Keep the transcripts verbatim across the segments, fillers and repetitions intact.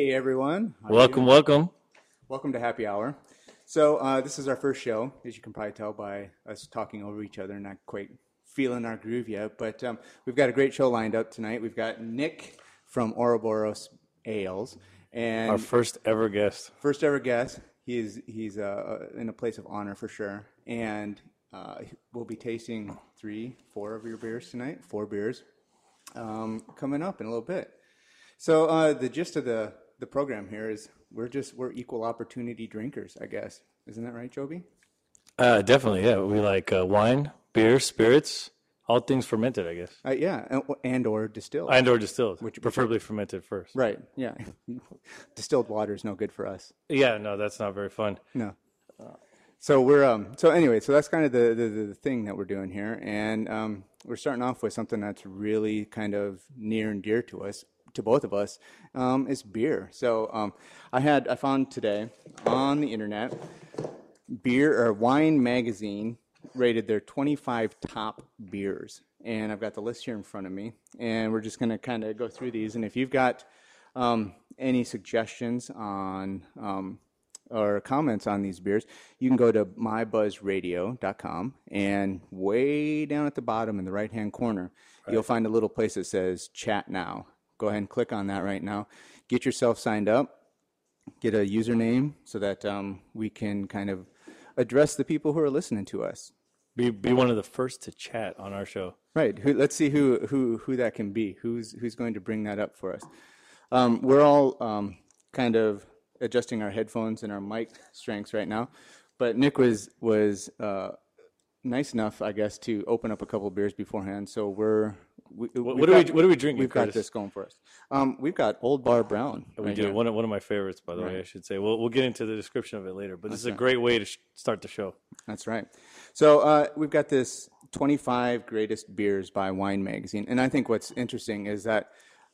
Hey everyone. How welcome, welcome. Welcome to Happy Hour. So uh, this is our first show, as you can probably tell by us talking over each other, not quite feeling our groove yet. But um, we've got a great show lined up tonight. We've got Nick from Ouroboros Ales. And our first ever guest. First ever guest. He's, he's uh, in a place of honor for sure. And uh, we'll be tasting three, four of your beers tonight, four beers, um, coming up in a little bit. So uh, the gist of the, the program here is we're just we're equal opportunity drinkers, I guess. Isn't that right, Joby? Uh, definitely, yeah. We like uh, wine, beer, spirits, all things fermented, I guess. Uh, yeah, and, and or distilled. And or distilled, which preferably fermented first. Right. Yeah. Distilled water is no good for us. Yeah. No, that's not very fun. No. So we're um. So anyway, so that's kind of the the, the thing that we're doing here, and um, we're starting off with something that's really kind of near and dear to us. To both of us, um, is beer. So um, I had I found today on the internet, beer or Wine Magazine rated their twenty-five top beers, and I've got the list here in front of me, and we're just going to kind of go through these. And if you've got um, any suggestions on um, or comments on these beers, you can go to my buzz radio dot com, and way down at the bottom in the right hand corner, right, you'll find a little place that says Chat Now. Go ahead and click on that right now. Get yourself signed up. Get a username so that um, we can kind of address the people who are listening to us. Be be one of the first to chat on our show. Right. Who, let's see who, who who that can be. Who's who's going to bring that up for us? Um, we're all um, kind of adjusting our headphones and our mic strengths right now, but Nick was was uh, nice enough, I guess, to open up a couple of beers beforehand. So we're We, what, what, got, are we, what are we drinking? We've Curtis? got this going for us. Um, we've got Old Bar Brown. We right do. here. One of, one of my favorites, by the right. way, I should say. We'll, we'll get into the description of it later, but That's this is right. a great way to sh- start the show. That's right. So uh, we've got this twenty-five greatest beers by Wine Magazine. And I think what's interesting is that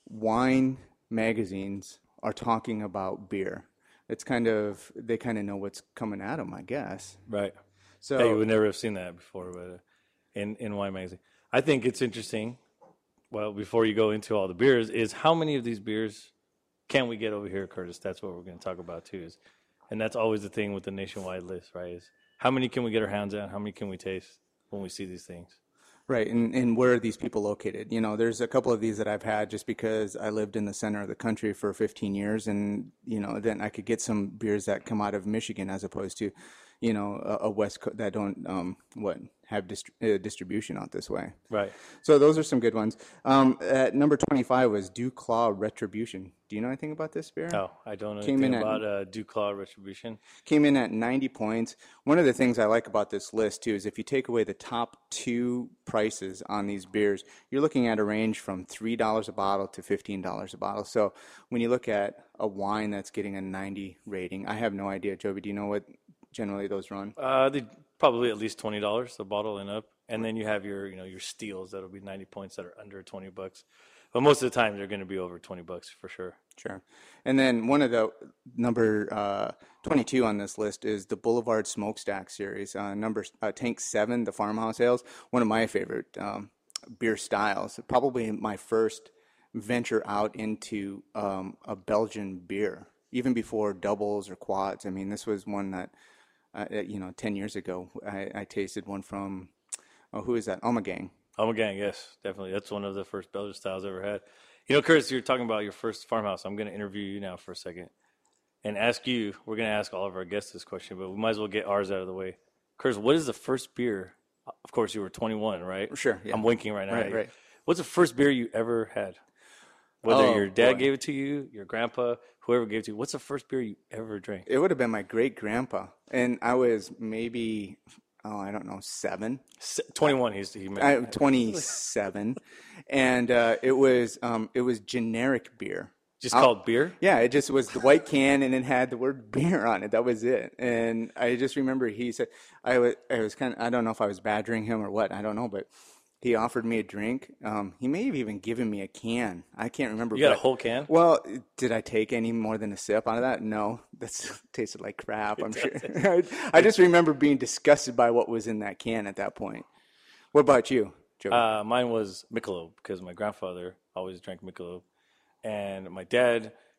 wine magazines are talking about beer. It's kind of, they kind of know what's coming at them, I guess. Right. So yeah, you would never have seen that before, but uh, in, in Wine Magazine. I think it's interesting. Well, before you go into all the beers, is how many of these beers can we get over here, Curtis? That's what we're going to talk about, too. Is, and that's always the thing with the nationwide list, right? Is how many can we get our hands on? How many can we taste when we see these things? Right, and, and where are these people located? You know, there's a couple of these that I've had just because I lived in the center of the country for fifteen years, and, you know, then I could get some beers that come out of Michigan as opposed to, you know, a, a West Coast that don't, um, what, have dist- uh, distribution out this way. Right. So those are some good ones. Um, at number twenty-five was Duclaw Retribution. Do you know anything about this beer? No, I don't know Came anything in about at, uh, Duclaw Retribution. Came in at ninety points. One of the things I like about this list, too, is if you take away the top two prices on these beers, you're looking at a range from three dollars a bottle to fifteen dollars a bottle. So when you look at a wine that's getting a ninety rating, I have no idea. Joby, do you know what generally those run? Uh, they probably at least twenty dollars a bottle and up, and then you have your, you know, your steels that'll be ninety points that are under twenty bucks. But most of the time, they're going to be over twenty bucks for sure. Sure. And then one of the number uh, twenty-two on this list is the Boulevard Smokestack series. Uh, number uh, Tank Seven, the Farmhouse Ales, one of my favorite um, beer styles. Probably my first venture out into um, a Belgian beer, even before doubles or quads. I mean, this was one that. Uh, you know, ten years ago, I, I tasted one from, oh, who is that? Ommegang. Ommegang, yes, definitely. That's one of the first Belgian styles I ever had. You know, Curtis, you're talking about your first farmhouse. I'm going to interview you now for a second and ask you, we're going to ask all of our guests this question, but we might as well get ours out of the way. Curtis, what is the first beer? Of course, you were twenty-one, right? Sure, yeah. I'm winking right now. Right, right. What's the first beer you ever had? Whether oh, your dad boy. gave it to you, your grandpa, whoever gave it to you, what's the first beer you ever drank? It would have been my great-grandpa, and I was maybe, oh, I don't know, seven. twenty-one, he's he I, twenty-seven, and uh, it was um, it was generic beer. Just I'll, called beer? Yeah, it just was the white can, and it had the word beer on it. That was it. And I just remember he said, I was, I was kind of, I don't know if I was badgering him or what, I don't know, but he offered me a drink. Um, he may have even given me a can. I can't remember. You got but, a whole can? Well, did I take any more than a sip out of that? No. That tasted like crap, I'm sure. I, I just remember being disgusted by what was in that can at that point. What about you, Joe? Uh, mine was Michelob, because my grandfather always drank Michelob. And my dad,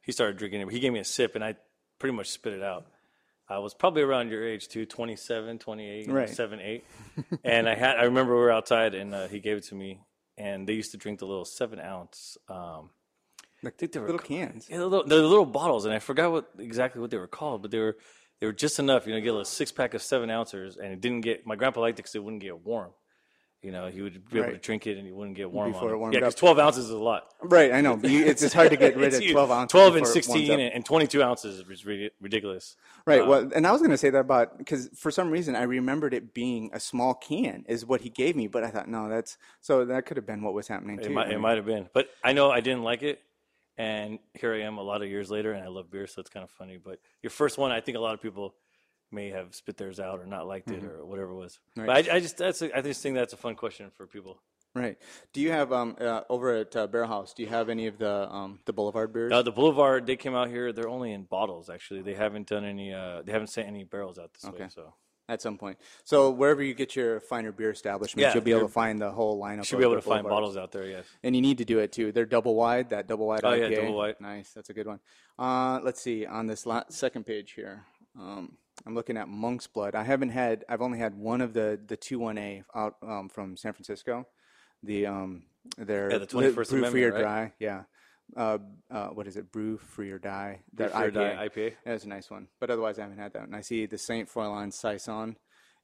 he started drinking it. He gave me a sip, and I pretty much spit it out. I was probably around your age too, twenty-seven, twenty-eight, Right. seven, eight. And I had, I remember we were outside, and uh, he gave it to me, and they used to drink the little seven ounce. Um, Like I think they were little ca- cans. Yeah, the little, the little bottles, and I forgot what exactly what they were called, but they were they were just enough, you know, get a little six pack of seven ounces, and it didn't get. My grandpa liked it because it wouldn't get warm. You know, he would be able to Right. drink it, and he wouldn't get warm Before on it it. warmed Yeah, because up. twelve ounces is a lot. Right, I know. You, it's, it's hard to get rid It's of huge. twelve ounces. twelve and before it warms sixteen up. and, and twenty-two ounces is ri- ridiculous. Right. Uh, Well, and I was going to say that about because for some reason I remembered it being a small can is what he gave me, but I thought no, that's so that could have been what was happening too. It might, I it mean, might have been, but I know I didn't like it, and here I am a lot of years later, and I love beer, so it's kind of funny. But your first one, I think a lot of people may have spit theirs out or not liked it or whatever it was. Right. But I, I just that's a, I just think that's a fun question for people. Right. Do you have um uh, over at uh, Bear House? Do you have any of the um the Boulevard beers? Uh, the Boulevard, they came out here. They're only in bottles, actually. They haven't done any. Uh, they haven't sent any barrels out this Okay. way. So At some point. So wherever you get your finer beer establishments, Yeah, you'll be able they're- to find the whole lineup. you should of be able the to find Boulevards. bottles out there. Yes. And you need to do it too. They're double wide. That double wide Oh, I P A. yeah, double wide. Nice. That's a good one. Uh, let's see on this la- second page here. Um, I'm looking at Monk's Blood. I haven't had. I've only had one of the the two one A out um, from San Francisco. The um, their Yeah, the twenty-first brew free or Amendment, right? dry. Yeah. Uh, uh, what is it? Brew free or die. That Free or I P A. Die I P A. That's a nice one. But otherwise, I haven't had that. And I see the Saint Froilan Saison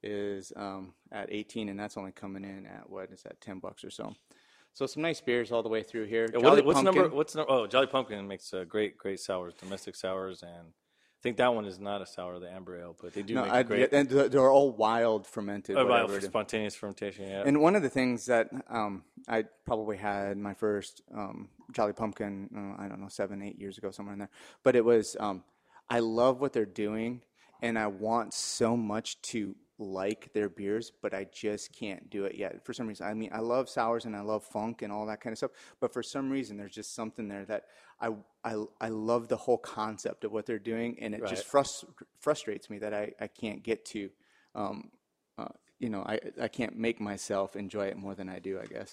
is um, at eighteen, and that's only coming in at what is that, ten bucks or so. So some nice beers all the way through here. Yeah, what- Jolly what's Pumpkin. number? What's no, oh Jolly Pumpkin makes uh, great great sours, domestic sours, and I think that one is not a sour, the amber ale, but they do No, make I, great. and they're they're all wild fermented. Oh, whatever wow, it is. spontaneous fermentation. Yeah. And one of the things that um, I probably had my first um, Jolly Pumpkin, uh, I don't know, seven, eight years ago, somewhere in there. But it was, um, I love what they're doing, and I want so much to like their beers, but I just can't do it yet for some reason. I mean, I love sours and I love funk and all that kind of stuff, but for some reason, there's just something there that I I, I love the whole concept of what they're doing, and it just Right. frust- frustrates me that I, I can't get to. Um, uh, you know, I I can't make myself enjoy it more than I do, I guess.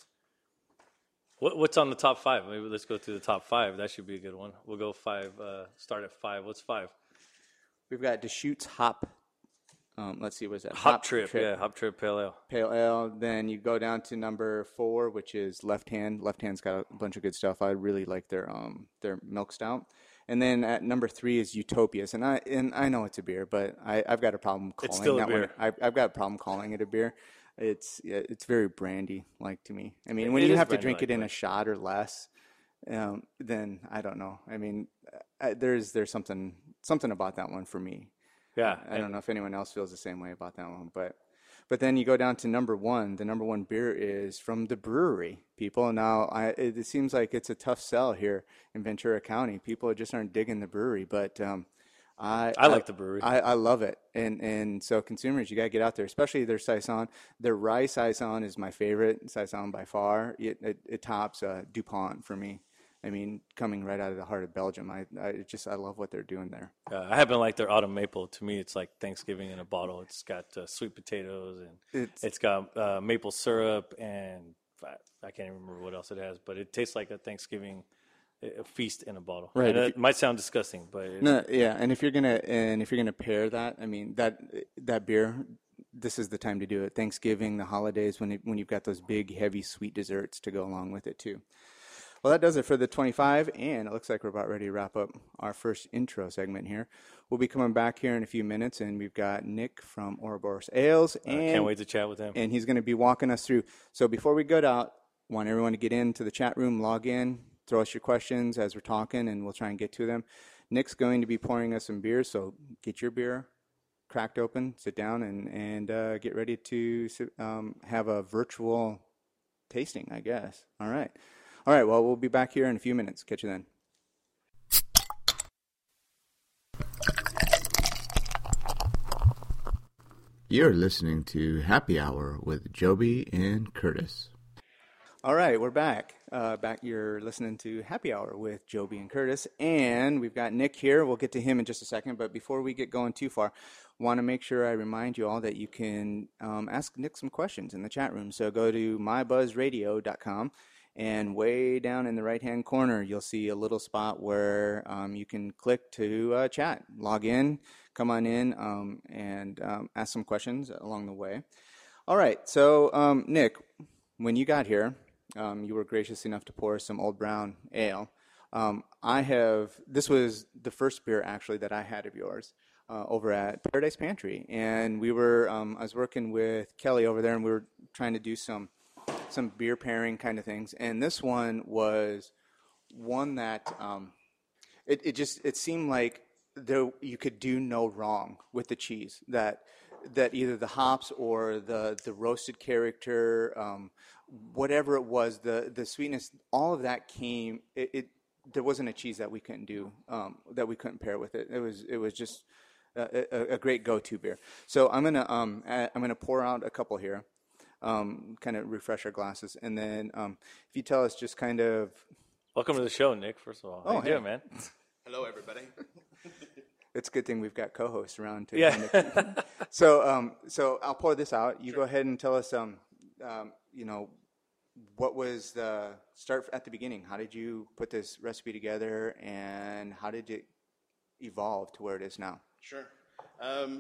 What, what's on the top five? Maybe let's go through the top five. That should be a good one. We'll go five. Uh, start at five. What's five? We've got Deschutes Hop. Um, let's see, what is that? Hop, trip. Yeah, Hop Trip Pale Ale. Pale Ale. Then you go down to number four, which is Left Hand. Left Hand's got a bunch of good stuff. I really like their um their milk stout. And then at number three is Utopias, and I and I know it's a beer, but I, I've got a problem calling It's still a that beer. one. I, I've got a problem calling it a beer. It's yeah, it's very brandy like to me. I mean, when It you is have to drink brandy-like, it in a right. shot or less, um, then I don't know. I mean, I, there's there's something something about that one for me. Yeah. I don't know if anyone else feels the same way about that one, but but then you go down to number one. The number one beer is from the brewery, people. Now, I, it, it seems like it's a tough sell here in Ventura County. People just aren't digging the brewery, but um, I I like the brewery. I, I love it, and and so consumers, you gotta get out there, especially their saison. Their rye saison is my favorite saison by far. It it, it tops uh, DuPont for me. I mean, coming right out of the heart of Belgium, I, I just I love what they're doing there. Uh, I happen to like their autumn maple. To me, it's like Thanksgiving in a bottle. It's got uh, sweet potatoes and It's it's got uh, maple syrup and I, I can't even remember what else it has, but it tastes like a Thanksgiving uh, feast in a bottle. Right, And if it might sound disgusting, but it, no, yeah, and if you're gonna and if you're gonna pair that, I mean that that beer, this is the time to do it. Thanksgiving, the holidays, when it, when you've got those big, heavy, sweet desserts to go along with it too. Well, that does it for the twenty-five, and it looks like we're about ready to wrap up our first intro segment here. We'll be coming back here in a few minutes, and we've got Nick from Ouroboros Ales, I and can't wait to chat with him. and he's going to be walking us through. So before we go out, want everyone to get into the chat room, log in, throw us your questions as we're talking, and we'll try and get to them. Nick's going to be pouring us some beers, so get your beer cracked open, sit down, and and uh, get ready to um, have a virtual tasting, I guess. All right. All right, well, we'll be back here in a few minutes. Catch you then. You're listening to Happy Hour with Joby and Curtis. All right, we're back. Uh, back, you're listening to Happy Hour with Joby and Curtis, and we've got Nick here. We'll get to him in just a second, but before we get going too far, want to make sure I remind you all that you can um, ask Nick some questions in the chat room. So go to my buzz radio dot com, And way down in the right-hand corner, you'll see a little spot where um, you can click to uh, chat, log in, come on in, um, and um, ask some questions along the way. All right, so um, Nick, when you got here, um, you were gracious enough to pour some Old Brown Ale. Um, I have, this was the first beer actually that I had of yours uh, over at Paradise Pantry. And we were, um, I was working with Kelly over there, and we were trying to do some some beer pairing kind of things. And this one was one that um, it, it just, it seemed like there, you could do no wrong with the cheese, that that either the hops or the, the roasted character, um, whatever it was, the, the sweetness, all of that came, it, it there wasn't a cheese that we couldn't do, um, that we couldn't pair with it. It was, it was just a, a, a great go-to beer. So I'm gonna, um, I'm gonna pour out a couple here. Um, kind of refresh our glasses, and then um, if you tell us just kind of. Welcome to the show, Nick. First of all, how oh, you hey. doing, man? Hello, everybody. It's a good thing we've got co-hosts around too. Yeah. Kind of so, um, so I'll pour this out. You sure. Go ahead and tell us, um, um, you know, what was the start at the beginning? How did you put this recipe together, and how did it evolve to where it is now? Sure. Um,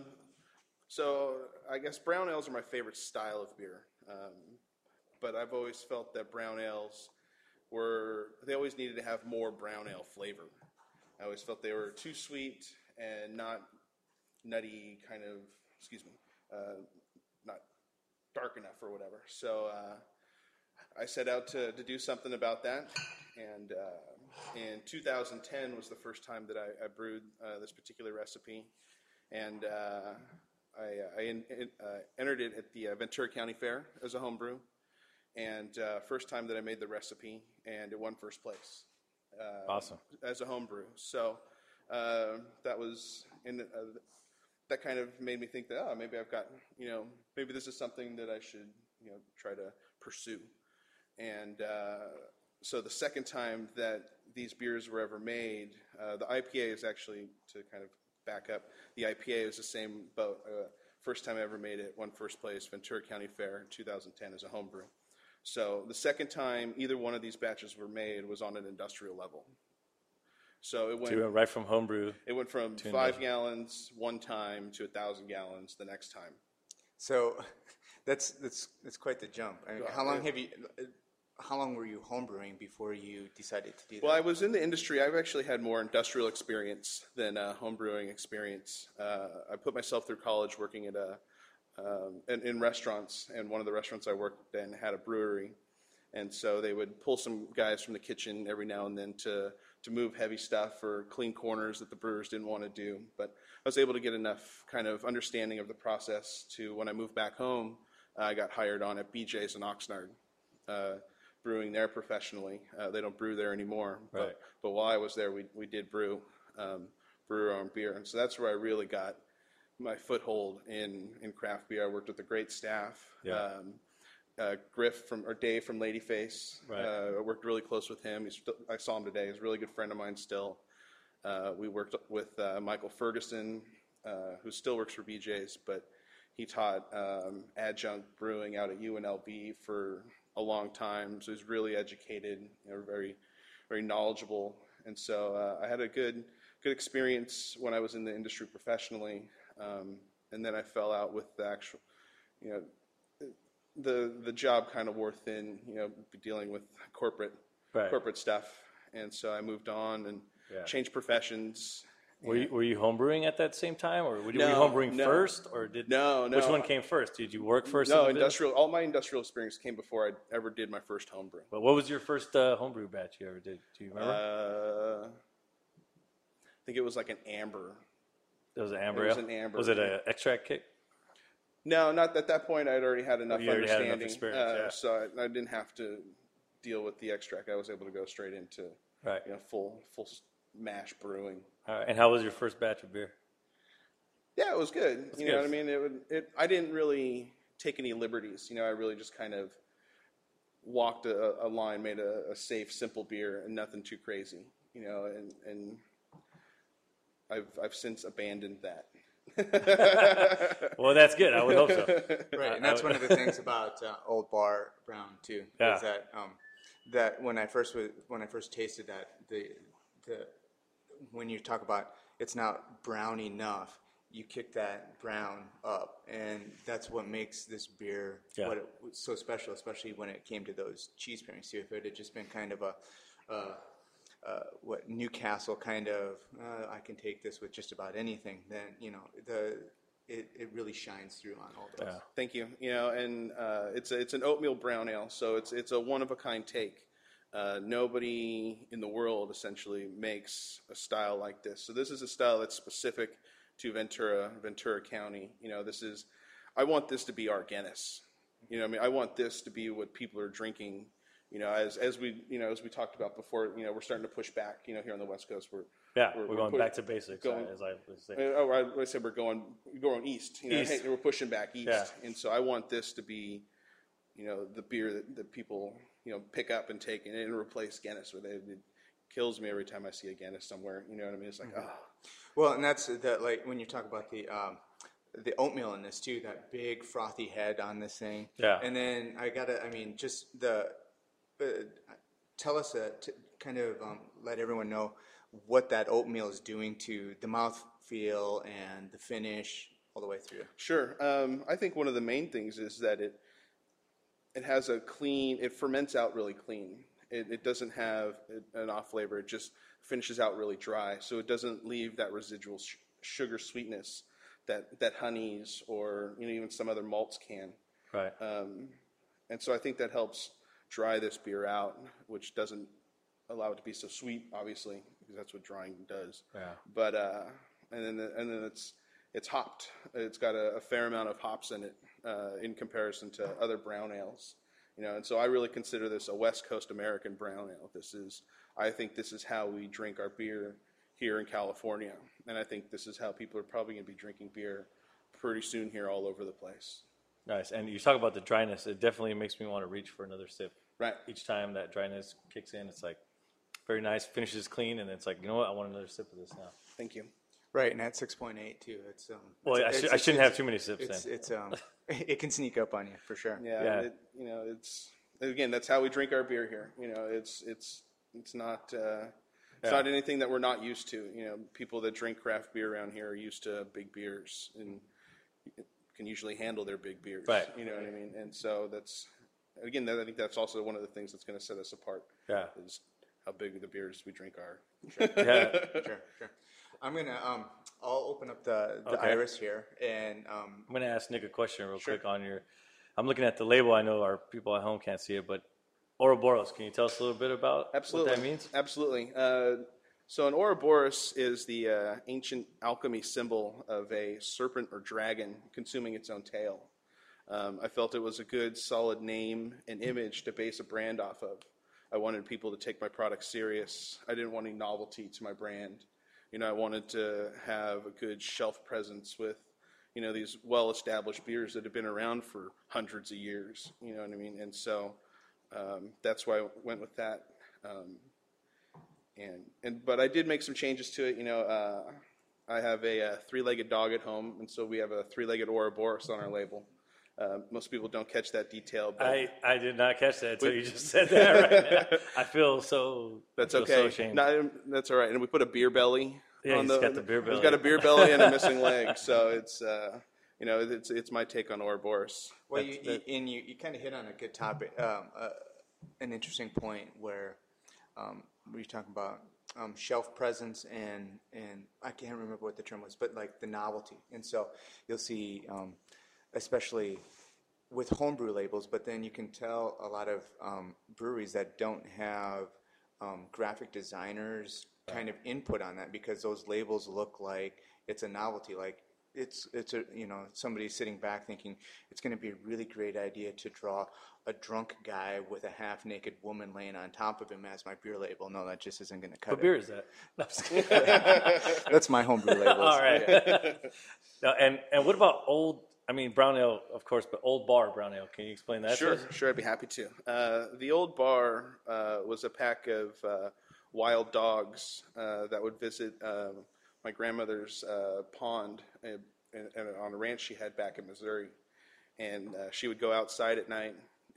So I guess brown ales are my favorite style of beer, um, but I've always felt that brown ales were, they always needed to have more brown ale flavor. I always felt they were too sweet and not nutty kind of, excuse me, uh, not dark enough or whatever. So uh, I set out to, to do something about that, and uh, in two thousand ten was the first time that I, I brewed uh, this particular recipe, and uh, I, I in, in, uh, entered it at the uh, Ventura County Fair as a homebrew, and uh, first time that I made the recipe, and it won first place. Uh, awesome. As a homebrew. So uh, that was, in, uh, that kind of made me think that, oh, maybe I've got, you know, maybe this is something that I should, you know, try to pursue. And uh, so the second time that these beers were ever made, uh, the I P A is actually, to kind of back up, the I P A is the same boat. Uh, first time I ever made it, won first place, Ventura County Fair in two thousand ten as a homebrew. So the second time either one of these batches were made was on an industrial level. So it went, so you went right from homebrew. It went from five gallons one time to a thousand gallons the next time. So that's that's that's quite the jump. I mean, how long have you? How long were you homebrewing before you decided to do that? Well, I was in the industry. I've actually had more industrial experience than uh, homebrewing experience. Uh, I put myself through college working at a um, in, in restaurants, and one of the restaurants I worked in had a brewery, and so they would pull some guys from the kitchen every now and then to to move heavy stuff or clean corners that the brewers didn't want to do. But I was able to get enough kind of understanding of the process to, when I moved back home, uh, I got hired on at B J's in Oxnard. Uh, brewing there professionally. Uh, they don't brew there anymore. But, right. but while I was there, we we did brew, um, brew our own beer. And so that's where I really got my foothold in, in craft beer. I worked with a great staff. Yeah. Um, uh, Griff from, or Dave from Ladyface. Right. Uh, I worked really close with him. He's still, I saw him today. He's a really good friend of mine still. Uh, we worked with uh, Michael Ferguson, uh, who still works for B J's, but he taught um, adjunct brewing out at U N L V for a long time, so he's really educated, you know, very, very knowledgeable, and so uh, I had a good, good experience when I was in the industry professionally, um, and then I fell out with the actual, you know, the the job kind of wore thin, you know, dealing with corporate, right. corporate stuff, and so I moved on and yeah. changed professions. Were you, were you homebrewing at that same time, or were you, no, were you homebrewing no. first, or did no, no? Which one came first? Did you work first? No, in the industrial. All my industrial experience came before I ever did my first homebrew. But what was your first uh, homebrew batch you ever did? Do you remember? Uh, I think it was like an amber. It was an amber. It was ale? an amber. Was it an extract kick? No, not at that point. I'd already had enough Oh, you already had understanding, enough experience, uh, yeah. so I, I didn't have to deal with the extract. I was able to go straight into Right. you know, full full mash brewing. All right. And how was your first batch of beer? Yeah, it was good. That's you good. know what I mean? It would. It. I didn't really take any liberties. You know, I really just kind of walked a, a line, made a, a safe, simple beer, and nothing too crazy. You know, and and I've I've since abandoned that. Well, that's good. I would hope so. Right, and that's one of the things about uh, Old Bar Brown too, Yeah. is that um, that when I first was, when I first tasted that, the the when you talk about it's not brown enough, you kick that brown up, and that's what makes this beer Yeah. what it was so special, especially when it came to those cheese pairings too. If it had just been kind of a uh, uh, what Newcastle kind of, uh, I can take this with just about anything, then you know the it, it really shines through on all those. Yeah. Thank you. You know, and uh, it's a, it's an oatmeal brown ale, so it's it's a one of a kind take. Uh, nobody in the world essentially makes a style like this. So this is a style that's specific to Ventura, Ventura County. You know, this is, I want this to be our Guinness. You know, I mean, I want this to be what people are drinking. You know, as as we you know as we talked about before, you know, we're starting to push back. You know, here on the West Coast, we're Yeah, we're, we're, we're going put- back to basics, going- uh, as I was saying. Oh, I, I said we're going we're going east. You know, East. hey, we're pushing back east, Yeah. and so I want this to be, you know, the beer that, that people you know pick up and take and, and replace Guinness with. It, it kills me every time I see a Guinness somewhere. You know what I mean? It's like, oh, Well, and that's that. Like when you talk about the um, the oatmeal in this too, that big frothy head on this thing. Yeah. And then I gotta, I mean, just the uh, tell us uh, to kind of um, let everyone know what that oatmeal is doing to the mouth feel and the finish all the way through. sure. Um, I think one of the main things is that it it has a clean. It ferments out really clean. It, it doesn't have an off flavor. It just finishes out really dry, so it doesn't leave that residual sh- sugar sweetness that that honeys or you know even some other malts can. Right. Um, and so I think that helps dry this beer out, which doesn't allow it to be so sweet, obviously, because that's what drying does. Yeah. But uh, and then the, and then it's it's hopped. It's got a, a fair amount of hops in it uh, in comparison to other brown ales. You know, and so I really consider this a West Coast American brown ale. This is, I think, this is how we drink our beer here in California, and I think this is how people are probably going to be drinking beer pretty soon here all over the place. Nice. And you talk about the dryness. It definitely makes me want to reach for another sip. Right. Each time that dryness kicks in, it's like very nice, finishes clean, and it's like, you know what, I want another sip of this now. Thank you. Right, and at six point eight too. It's um. Well, it's, I, it's, sh- I it's, shouldn't it's, have too many sips It's then. it's um. It can sneak up on you for sure. Yeah, Yeah. It, you know, it's again that's how we drink our beer here. You know, it's it's it's not uh, it's Yeah. not anything that we're not used to. You know, people that drink craft beer around here are used to big beers and can usually handle their big beers. Right. You know what I mean? And so that's again, that, I think that's also one of the things that's going to set us apart. Yeah. Is how big the beers we drink are. Yeah. Sure, sure. I'm gonna um. I'll open up the the Okay. iris here and um. I'm going to ask Nick a question real Sure. quick on your. I'm looking at the label. I know our people at home can't see it, but Ouroboros. Can you tell us a little bit about Absolutely. what that means? Absolutely. Uh, so an Ouroboros is the uh, ancient alchemy symbol of a serpent or dragon consuming its own tail. Um, I felt it was a good, solid name and image to base a brand off of. I wanted people to take my product serious. I didn't want any novelty to my brand. You know, I wanted to have a good shelf presence with, you know, these well-established beers that have been around for hundreds of years. You know what I mean? And so um, that's why I went with that. Um, and and but I did make some changes to it. You know, uh, I have a, a three-legged dog at home, and so we have a three-legged Ouroboros on our label. Uh, most people don't catch that detail, but I, I did not catch that until you just said that right now. I feel so. that's I feel So okay. ashamed. No, that's all right. And we put a beer belly. Yeah, on he's the, got the beer He's belly. got a beer belly and a missing leg, so it's uh, you know it's it's my take on Ouroboros. Well, you, That's- you, and you, you kind of hit on a good topic, um, uh, an interesting point where um, we were talking about um, shelf presence and and I can't remember what the term was, but like the novelty. And so you'll see, um, especially with homebrew labels, but then you can tell a lot of um, breweries that don't have um, graphic designers kind of input on that because those labels look like it's a novelty, like it's it's a you know somebody sitting back thinking it's going to be a really great idea to draw a drunk guy with a half naked woman laying on top of him as my beer label. No, that just isn't going to cut What it. beer is that? No, I'm just kidding. That's my homebrew labels. All right. Now, and and what about old? I mean, brown ale, of course, but old bar brown ale. Can you explain that? to Sure, us? sure, I'd be happy to. Uh, the old bar uh, was a pack of uh, wild dogs uh, that would visit uh, my grandmother's uh, pond and, and, and on a ranch she had back in Missouri. And uh, she would go outside at night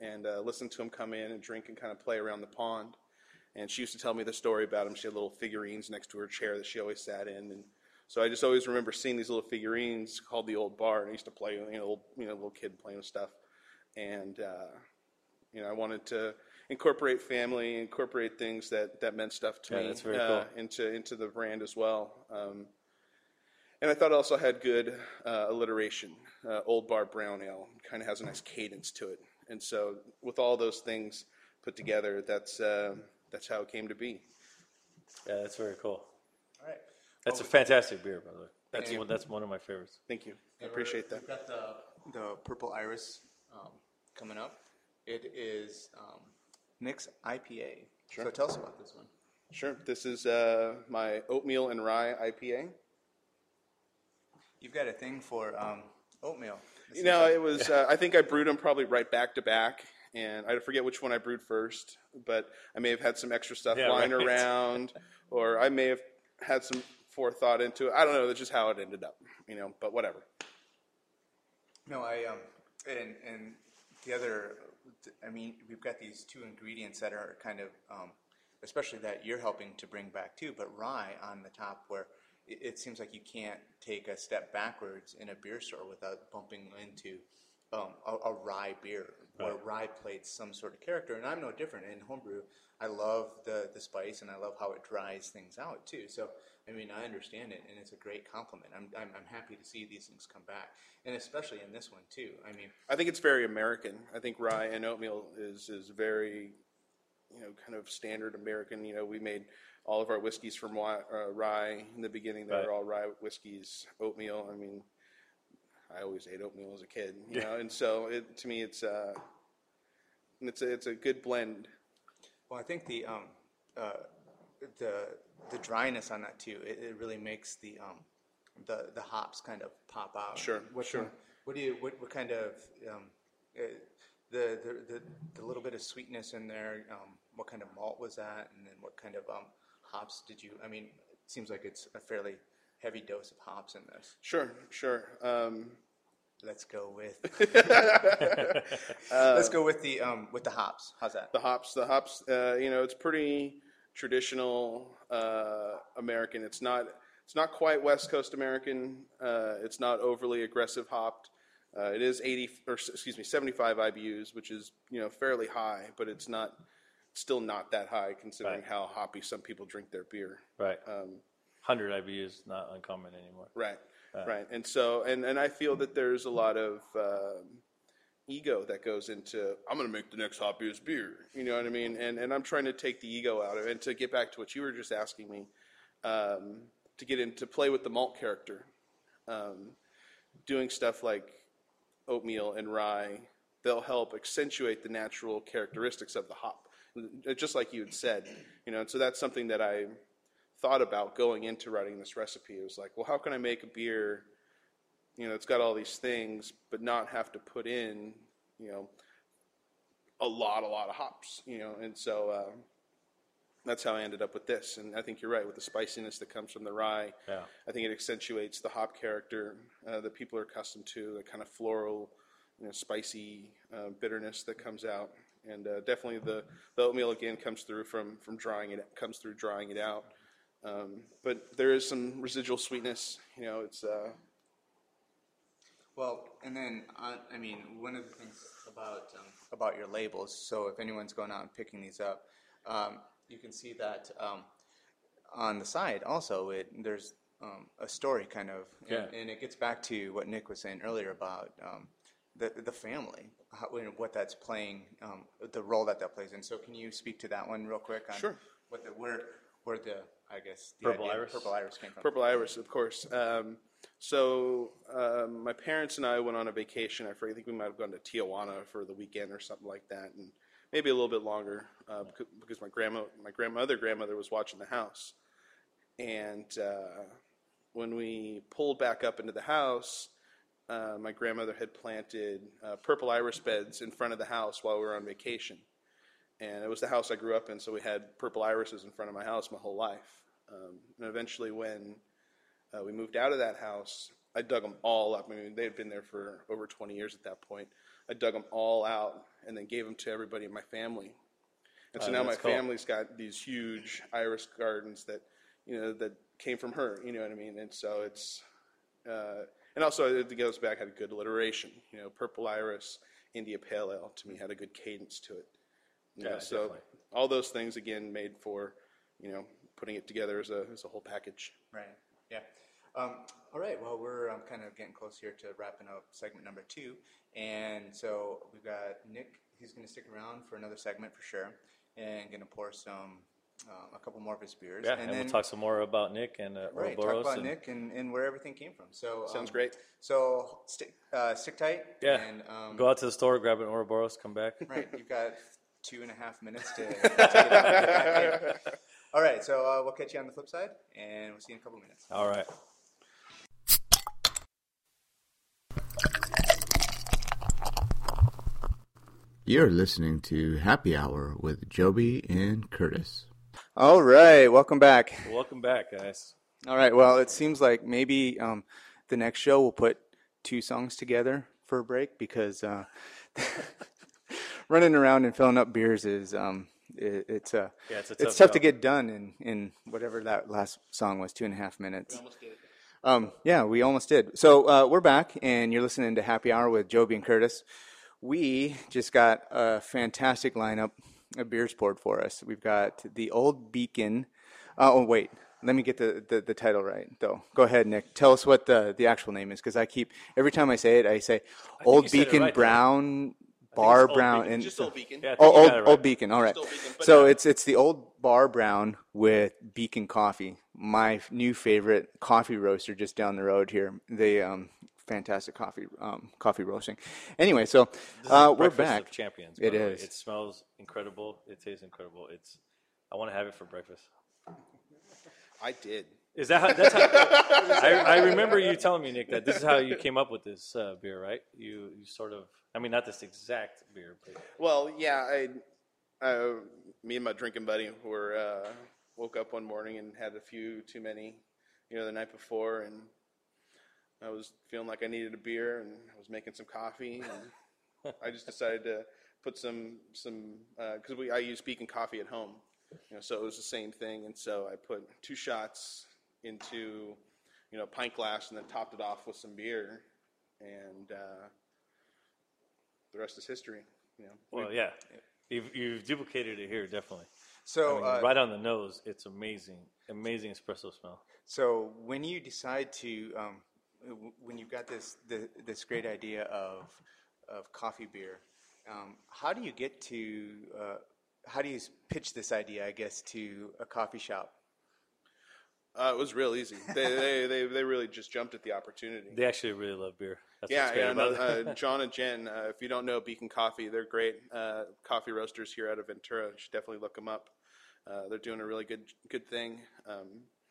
and uh, listen to him come in and drink and kind of play around the pond. And she used to tell me the story about him. She had little figurines next to her chair that she always sat in. And so I just always remember seeing these little figurines called the Old Bar. And I used to play, you know, old, you know, little kid playing with stuff. And, uh, you know, I wanted to incorporate family, incorporate things that, that meant stuff to Yeah, me that's very uh, cool. into, into the brand as well. Um, and I thought it also had good uh, alliteration. Uh, Old Bar Brown Ale kind of has a nice cadence to it. And so with all those things put together, that's... Uh, That's how it came to be. Yeah, that's very cool. All right. That's a fantastic beer, by the way. That's Thank you. one, that's one of my favorites. Thank you. I appreciate that. We've got the the Purple Iris um, coming up. It is um, Nick's I P A. Sure. So tell us about this one. Sure. This is uh, my oatmeal and rye I P A. You've got a thing for um, oatmeal. This You is know, like- it was. Uh, I think I brewed them probably right back to back, and I forget which one I brewed first. But I may have had some extra stuff Yeah, lying right. around, or I may have had some forethought into it. I don't know. That's just how it ended up. You know, but whatever. No, I um, and and the other, I mean, we've got these two ingredients that are kind of, um, especially that you're helping to bring back too. But rye on the top, where it, it seems like you can't take a step backwards in a beer store without bumping into um, a, a rye beer, where rye plays some sort of character. And I'm no different in homebrew. I love the the spice, and I love how it dries things out too. So I mean, I understand it, and it's a great compliment. I'm, I'm I'm happy to see these things come back, and especially in this one too. I mean, I think it's very American. I think rye and oatmeal is is very, you know, kind of standard American. You know, we made all of our whiskeys from wi- uh, rye in the beginning. They Right. were all rye whiskeys. Oatmeal. I mean, I always ate oatmeal as a kid. You know, and so it, to me, it's uh, it's a, it's a good blend. well, I think the um, uh, the the dryness on that too. It, it really makes the um, the the hops kind of pop out. Sure, What sure. kind- what do you what, what kind of um, uh, the, the the the little bit of sweetness in there? Um, what kind of malt was that? And then what kind of um, hops did you? I mean, it seems like it's a fairly heavy dose of hops in this. Sure, sure. Um, Let's go with let's go with the um, with the hops. How's that? the hops, the hops. Uh, you know, it's pretty traditional uh, American. It's not. It's not quite West Coast American. Uh, it's not overly aggressive hopped. Uh, it is eighty, or excuse me, seventy-five I B Us, which is you know fairly high, but it's not. Still not that high considering Right. how hoppy some people drink their beer. Right. Um, one hundred I B U is not uncommon anymore. Right, right. And so, and, and I feel that there's a lot of um, ego that goes into, I'm going to make the next hoppiest beer. You know what I mean? And and I'm trying to take the ego out of it. And to get back to what you were just asking me, um, to get into play with the malt character, um, doing stuff like oatmeal and rye, they'll help accentuate the natural characteristics of the hop. Just like you had said, you know, and so that's something that I thought about going into writing this recipe. It was like, well, how can I make a beer, you know, it's got all these things, but not have to put in, you know, a lot, a lot of hops, you know, and so uh, that's how I ended up with this. And I think you're right with the spiciness that comes from the rye. Yeah. I think it accentuates the hop character uh, that people are accustomed to, the kind of floral, you know, spicy uh, bitterness that comes out. And uh, definitely the, the oatmeal again comes through from, from drying it comes through drying it out. Um, but there is some residual sweetness. You know, it's uh, Well, and then uh, I mean, one of the things about um, about your labels. So if anyone's going out and picking these up, um, you can see that um, on the side also it there's um, a story kind of, and, Yeah. and it gets back to what Nick was saying earlier about um, the the family, how, and what that's playing, um, the role that that plays in. So can you speak to that one real quick? On Sure. What the where where the I guess the Purple idea of Iris? Purple Iris came from. Purple Iris, of course. Um, so um, my parents and I went on a vacation. I forget- I think we might have gone to Tijuana for the weekend or something like that, and maybe a little bit longer uh, becau- because my grandma, my grandmother, grandmother was watching the house. And uh, when we pulled back up into the house, uh, my grandmother had planted uh, purple iris beds in front of the house while we were on vacation. And it was the house I grew up in, so we had purple irises in front of my house my whole life. Um, and eventually when uh, we moved out of that house, I dug them all up. I mean, they had been there for over twenty years at that point. I dug them all out and then gave them to everybody in my family. And so Oh, now my that's cool. family's got these huge iris gardens that, you know, that came from her, you know what I mean? And so it's, uh, and also it goes back, had a good alliteration, you know, purple iris, India Pale Ale to me had a good cadence to it. You know, Yeah, so definitely. all those things again made for, you know, putting it together as a, as a whole package. Right. Yeah. Um, all right. Well, we're um, kind of getting close here to wrapping up segment number two, and so we've got Nick. He's going to stick around for another segment for sure, and going to pour some uh, a couple more of his beers. Yeah, and, and, then, we'll talk some more about Nick and uh, Right. Ouroboros. Talk about and, Nick and, and where everything came from. So Sounds um, great. So stick uh, stick tight. Yeah. And, um, Go out to the store, grab an Ouroboros, come back. Right. You've got two and a half minutes to, to get out and get back in. All right. So uh, we'll catch you on the flip side, and we'll see you in a couple minutes. All right. You're listening to Happy Hour with Joby and Curtis. All right. Welcome back. Welcome back, guys. All right. Well, it seems like maybe um, the next show we'll put two songs together for a break because uh, running around and filling up beers is um, it, it's uh, Yeah, it's a it's tough tough to job. get done in, in whatever that last song was, two and a half minutes. Um, yeah, we almost did. So uh, we're back, and you're listening to Happy Hour with Joby and Curtis. We just got a fantastic lineup of beers poured for us. We've got the Old Beacon. Uh, oh, wait. Let me get the, the, the title right, though. Go ahead, Nick. Tell us what the, the actual name is, because I keep, every time I say it, I say Old you said it Beacon right, though. Brown, Bar Old Brown. Beacon. and Just Old Beacon. Yeah, I think Oh, you old, got it right. old Beacon. All right. Old Beacon, but So not- it's it's the Old Bar Brown with Beacon Coffee, my f- new favorite coffee roaster just down the road here. They um fantastic coffee um coffee roasting. Anyway, so This is uh, we're Breakfast back. Of champions. by It the way. is. It smells incredible. It tastes incredible. It's. I want to have it for breakfast. I did. Is that how? That's how. I, I remember you telling me, Nick, that this is how you came up with this uh, beer, right? You you sort of. I mean, not this exact beer, but Well, yeah, I, uh, me and my drinking buddy were uh, woke up one morning and had a few too many, you know, the night before, and I was feeling like I needed a beer, and I was making some coffee, and I just decided to put some some because we I use Beacon coffee at home, you know, so it was the same thing, and so I put two shots into, you know, a pint glass, and then topped it off with some beer, and uh, the rest is history, you know. well, yeah, you've you've duplicated it here, definitely. So I mean, uh, right on the nose, it's amazing, amazing espresso smell. so when you decide to um, w- when you've got this the, this great idea of of coffee beer, um, how do you get to uh, how do you s- pitch this idea, I guess, to a coffee shop? Uh, it was real easy. They, they they they really just jumped at the opportunity. They actually really love beer. That's Yeah, what's great yeah. No, about it. uh, John and Jen, uh, if you don't know Beacon Coffee, they're great uh, coffee roasters here out of Ventura. You should definitely look them up. Uh, they're doing a really good good thing. Um,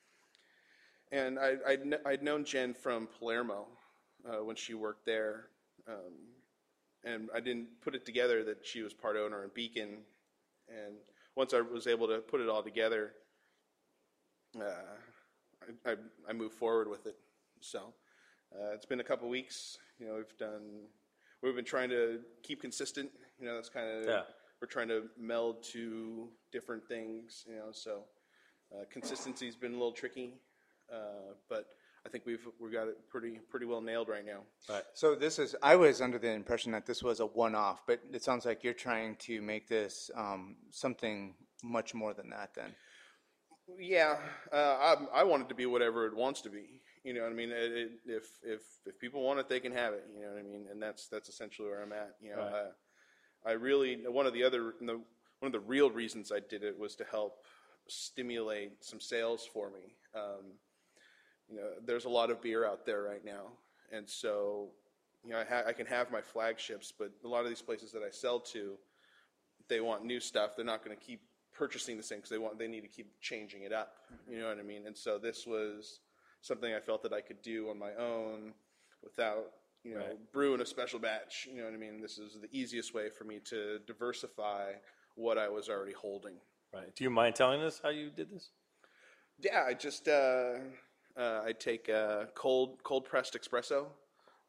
and I, I'd, kn- I'd known Jen from Palermo uh, when she worked there. Um, and I didn't put it together that she was part owner in Beacon. And once I was able to put it all together, uh, I, I, I moved forward with it. So uh, it's been a couple weeks. You know, we've done. We've been trying to keep consistent. You know, that's kind of Yeah. we're trying to meld two different things. You know, so uh, consistency's been a little tricky, uh, but I think we've we got it pretty pretty well nailed right now. Right. So this is, I was under the impression that this was a one-off, but it sounds like you're trying to make this um, something much more than that then. Yeah, uh, I, I want it to be whatever it wants to be. You know what I mean? It, it, if if if people want it, they can have it. You know what I mean? And that's that's essentially where I'm at. You know, Right. uh, I really one of the other the, one of the real reasons I did it was to help stimulate some sales for me. Um, you know, there's a lot of beer out there right now, and so you know I, ha- I can have my flagships, but a lot of these places that I sell to, they want new stuff. They're not going to keep purchasing the same because they want they need to keep changing it up. You know what I mean? And so this was something I felt that I could do on my own without you know Right. brewing a special batch. You know what I mean? This is the easiest way for me to diversify what I was already holding. Right. Do you mind telling us how you did this? Yeah, I just uh, uh, I take uh, cold cold pressed espresso.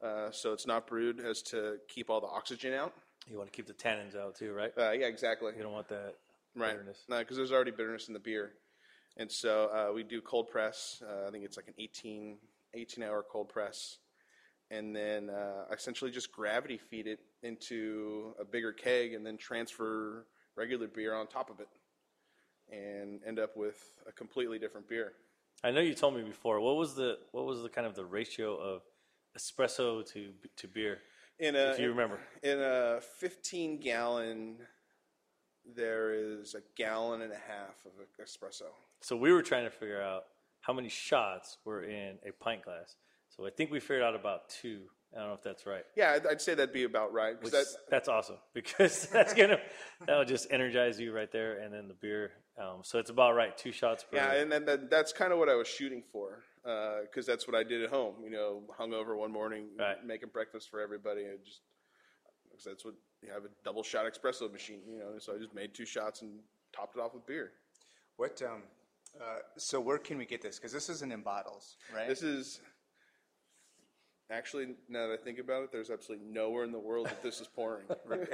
uh, so it's not brewed as to keep all the oxygen out. You want to keep the tannins out too, right? Uh, yeah, exactly. You don't want that Right, bitterness. because there's already bitterness in the beer, and so uh, we do cold press. Uh, I think it's like an eighteen, eighteen hour cold press, and then uh, essentially just gravity feed it into a bigger keg, and then transfer regular beer on top of it, and end up with a completely different beer. I know you told me before. What was the what was the kind of the ratio of espresso to to beer? In a, If you remember. in a fifteen gallon, there is a gallon and a half of espresso. So we were trying to figure out how many shots were in a pint glass. So I think we figured out about two. I don't know if that's right. Yeah, I'd, I'd say that'd be about right. 'Cause Which, that, that's awesome because that's gonna that'll just energize you right there, and then the beer. Um, so it's about right, two shots per. yeah, and then that, that's kind of what I was shooting for, because that's what I did at home. You know, hungover one morning, Right. making breakfast for everybody, and just because that's what you have a double shot espresso machine. You know, so I just made two shots and topped it off with beer. What? Um, uh, so where can we get this? Because this isn't in bottles, right? This is actually, now that I think about it, there's absolutely nowhere in the world that this is pouring.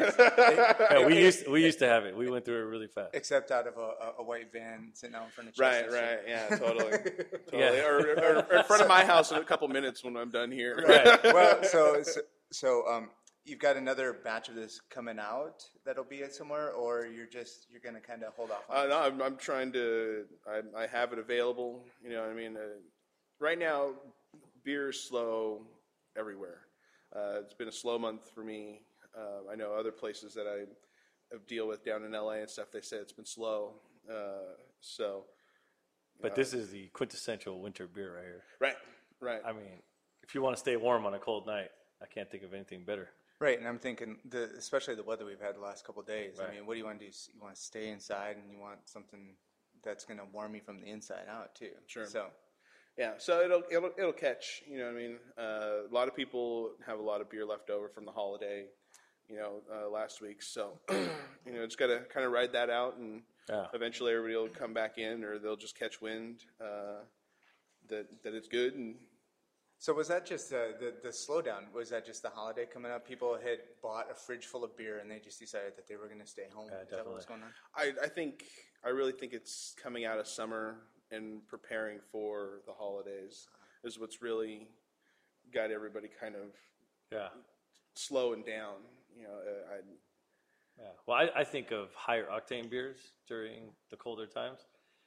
Yeah, we used we used to have it. We went through it really fast. Except out of a, a, a white van sitting out in front of Right, Chestnut right, Street. yeah, totally, totally. Yeah. Or, or, or in front of my house in a couple minutes when I'm done here. Right. Well, so so, so um, you've got another batch of this coming out that'll be it somewhere, or you're just you're gonna kind of hold off on Uh, it? no, I'm, I'm trying to. I, I have it available. You know what I mean? Uh, right now, beer is slow everywhere. Uh, it's been a slow month for me. Uh, I know other places that I deal with down in L A and stuff. They say it's been slow. Uh, so, But this is the quintessential winter beer right here. right, right. I mean, if you want to stay warm on a cold night, I can't think of anything better. Right, and I'm thinking, the, especially the weather we've had the last couple of days. Right. I mean, what do you want to do? You want to stay inside, and you want something that's going to warm you from the inside out too. Sure. So, Yeah, so it'll it'll it'll catch. You know what I mean? Uh, a lot of people have a lot of beer left over from the holiday, you know, uh, last week. So, you know, just got to kind of ride that out, and Yeah. eventually everybody will come back in, or they'll just catch wind uh, that that it's good. And so was that just uh, the the slowdown? Was that just the holiday coming up? People had bought a fridge full of beer, and they just decided that they were going to stay home. Yeah, Is that what was definitely. going on? I I think I really think it's coming out of summer and preparing for the holidays is what's really got everybody kind of Yeah. slowing down. You know, uh, I. Yeah. Well, I, I think of higher octane beers during the colder times,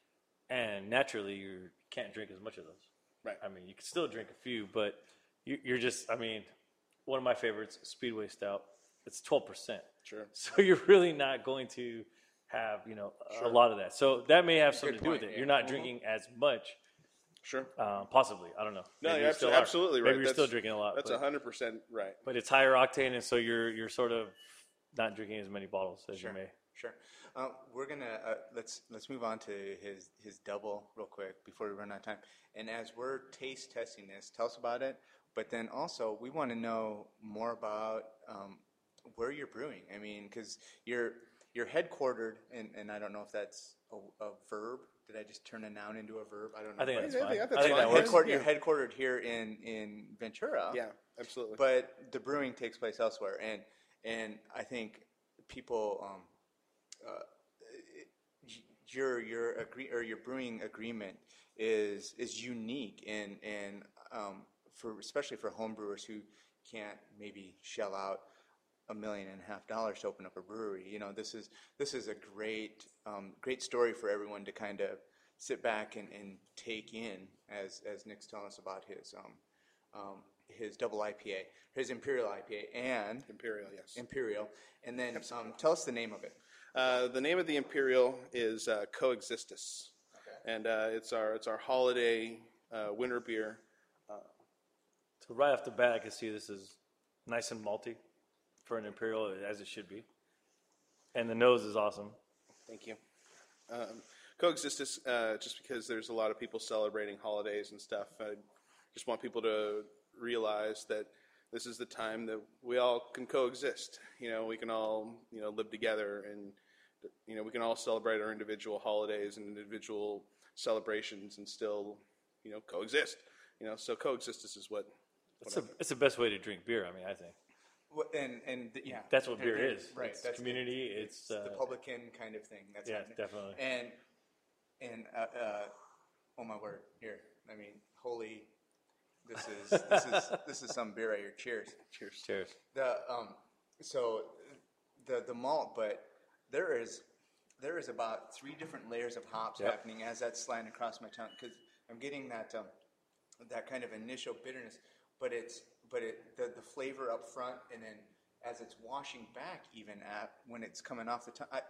and naturally you can't drink as much of those. Right. I mean, you can still drink a few, but you, you're just. I mean, one of my favorites, Speedway Stout. It's twelve percent. Sure. So you're really not going to have you know a lot of that. So that may have something Good to do with point, it. yeah. You're not drinking as much. Sure. Um, possibly, I don't know. No, Maybe you're you still abso- are. absolutely right. Maybe you're That's- still drinking a lot. That's but, hundred percent right. but it's higher octane, and so you're you're sort of not drinking as many bottles as Sure. you may. Sure. Uh, we're gonna uh, let's let's move on to his his double real quick before we run out of time. And as we're taste testing this, tell us about it. But then also, we want to know more about um, where you're brewing. I mean, because you're you're headquartered, and, and I don't know if that's a, a verb. Did I just turn a noun into a verb? I don't know. I think But that's I fine. think- I think I think that's that fine. works. headquartered, Yeah. You're headquartered here in in Ventura. Yeah, absolutely. But the brewing takes place elsewhere, and and I think people, um, uh, your your agree or your brewing agreement is is unique, and and um, for especially for home brewers who can't maybe shell out a million and a half dollars to open up a brewery. You know, this is this is a great um, great story for everyone to kind of sit back and, and take in as as Nick's telling us about his um, um, his double I P A, his Imperial I P A, and Imperial, yes. Imperial, and then um, tell us the name of it. Uh, the name of the Imperial is uh, Coexistus, Okay. and uh, it's our it's our holiday uh, winter beer. So right off the bat, I can see this is nice and malty for an imperial, as it should be, and the nose is awesome. Thank you. Um, Coexistus, uh, just because there's a lot of people celebrating holidays and stuff. I just want people to realize that this is the time that we all can coexist. You know, we can all, you know, live together, and, you know, we can all celebrate our individual holidays and individual celebrations and still, you know, coexist. You know, so Coexistus is what It's a, it's the best way to drink beer. I mean, I think Well, and and th- yeah, that's what There- beer there- is. Right. It's that's community. It. It's, the uh, publican kind of thing. That's yeah, happening. definitely. And and uh, uh, oh my word! Here, I mean, holy. This is this is this is some beer right here. Cheers. Cheers. Cheers. The um, so the the malt, but there is there is about three different layers of hops Yep. happening as that's sliding across my tongue because I'm getting that um, that kind of initial bitterness, but it's but it the, the flavor up front, and then as it's washing back, even at when it's coming off the tongue. I,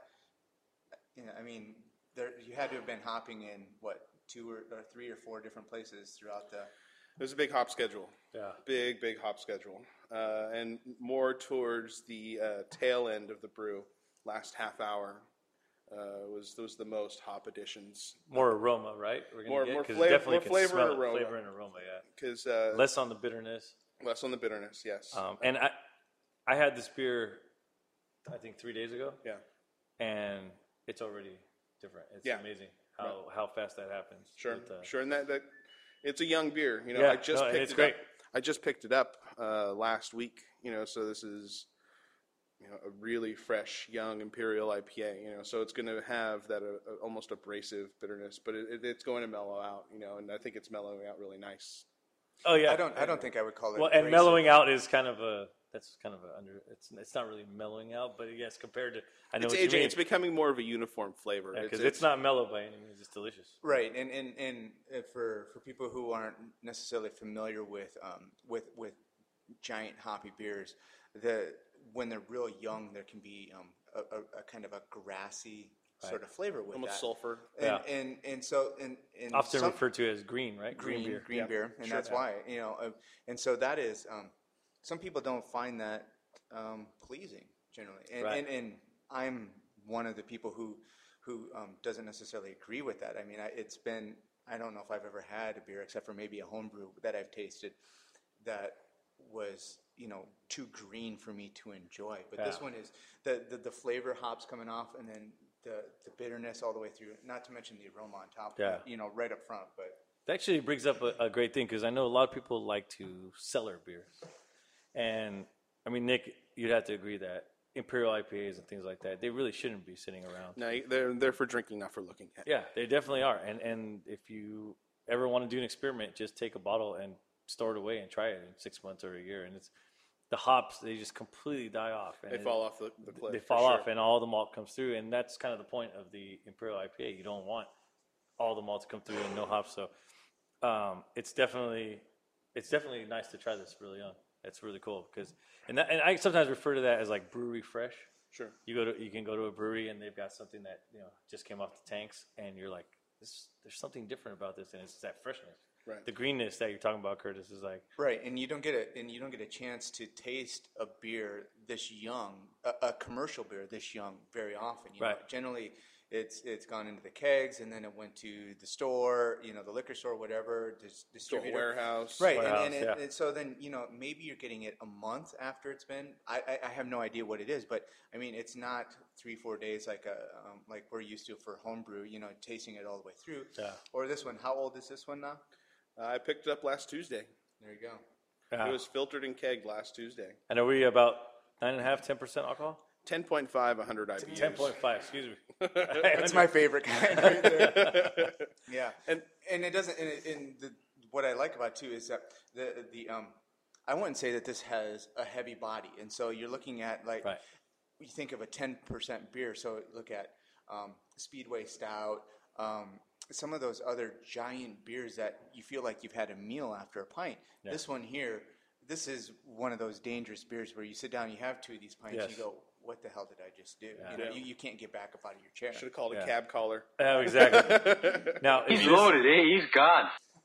you know, I mean, there you had to have been hopping in what two or, or three or four different places throughout the. There's a big hop schedule. Yeah. Big, big hop schedule. Uh, and more towards the uh, tail end of the brew, last half hour, uh, was was the most hop additions. More aroma, right? We're gonna More- get, more 'cause flavor- definitely more can flavor smell and it. aroma. Flavor and aroma, yeah. Because uh, Less on the bitterness. less on the bitterness, yes. Um, and I, I had this beer, I think three days ago, yeah. and it's already different. It's Yeah. amazing how, how fast that happens. Sure, with, uh, sure. And that, that it's a young beer. You know, Yeah, I just no, and picked it's it great. up. I just picked it up uh, last week. You know, so this is you know a really fresh, young imperial I P A. You know, so it's going to have that uh, uh, almost abrasive bitterness, but it, it, it's going to mellow out. You know, and I think it's mellowing out really nice. Oh yeah. I don't. I don't think I would call it. Well, and abrasive. mellowing out is kind of a that's kind of a under. It's it's not really mellowing out, but yes, compared to I know It's what you aging. mean It's becoming more of a uniform flavor. because it's, not mellow by any means. It's delicious. Right, and and and uh, for for people who aren't necessarily familiar with um with with giant hoppy beers, the when they're real young, there can be um a, a, a kind of a grassy sort of flavor with almost that. sulfur. And, Yeah. and and so and, and Often some, referred to as green, right? green beer. green Yeah, beer, and sure. that's why you know, uh, and so that is um, some people don't find that um, pleasing generally, and, Right. and and I'm one of the people who who um, doesn't necessarily agree with that. I mean, I, it's been I don't know if I've ever had a beer except for maybe a homebrew that I've tasted that was you know too green for me to enjoy. But this Yeah. one is the, the the flavor hops coming off, and then the the bitterness all the way through. Not to mention the aroma on top. Yeah. You know, right up front, but. That actually brings up a, a great thing because I know a lot of people like to cellar beers, and I mean Nick, you'd have to agree that imperial I P As and things like that they really shouldn't be sitting around. No, they're they're for drinking, not for looking at. Yeah, they definitely are. And and if you ever want to do an experiment, just take a bottle and store it away and try it in six months or a year. And it's the hops, they just completely die off. And They it- fall off the, the cliff. They for fall sure. off, and all the malt comes through. And that's kind of the point of the imperial I P A. You don't want all the malt to come through and no hops. So um, it's definitely it's definitely nice to try this really young. It's really cool because and that, and I sometimes refer to that as like brewery fresh. Sure. You go to you can go to a brewery and they've got something that you know just came off the tanks, and you're like, this, there's something different about this, and it's that freshness. Right. The greenness that you're talking about, Curtis, is like Right, and you don't get a and you don't get a chance to taste a beer this young, a, a commercial beer this young, very often. You know, Right. generally, it's it's gone into the kegs, and then it went to the store, you know, the liquor store, whatever, dis- Store distributor. warehouse. Right, Warehouse, and, and, yeah. it, and so then you know maybe you're getting it a month after it's been. I, I, I have no idea what it is, but I mean it's not three four days like a um, like we're used to for homebrew. You know, tasting it all the way through. Yeah. Or this one. How old is this one now? Uh, I picked it up last Tuesday. There you go. uh, It was filtered and kegged last Tuesday. and are we about nine and a half, ten percent alcohol? ten point five, one hundred I B Us. Ten point five. Excuse me. That's my favorite kind right there. Yeah, And- and and it doesn't. And, it, and the, what I like about it too is that the the um, I wouldn't say that this has a heavy body, and so you're looking at like Right. you think of a ten percent beer. So look at um, Speedway Stout. Um, some of those other giant beers that you feel like you've had a meal after a pint. Yeah. This one here, this is one of those dangerous beers where you sit down, you have two of these pints, Yes. you go, what the hell did I just do? Yeah. You know, Yeah. you, you can't get back up out of your chair. Should have called Yeah. a cab caller. Oh, exactly. Now, if He's you just- loaded, eh? He's gone.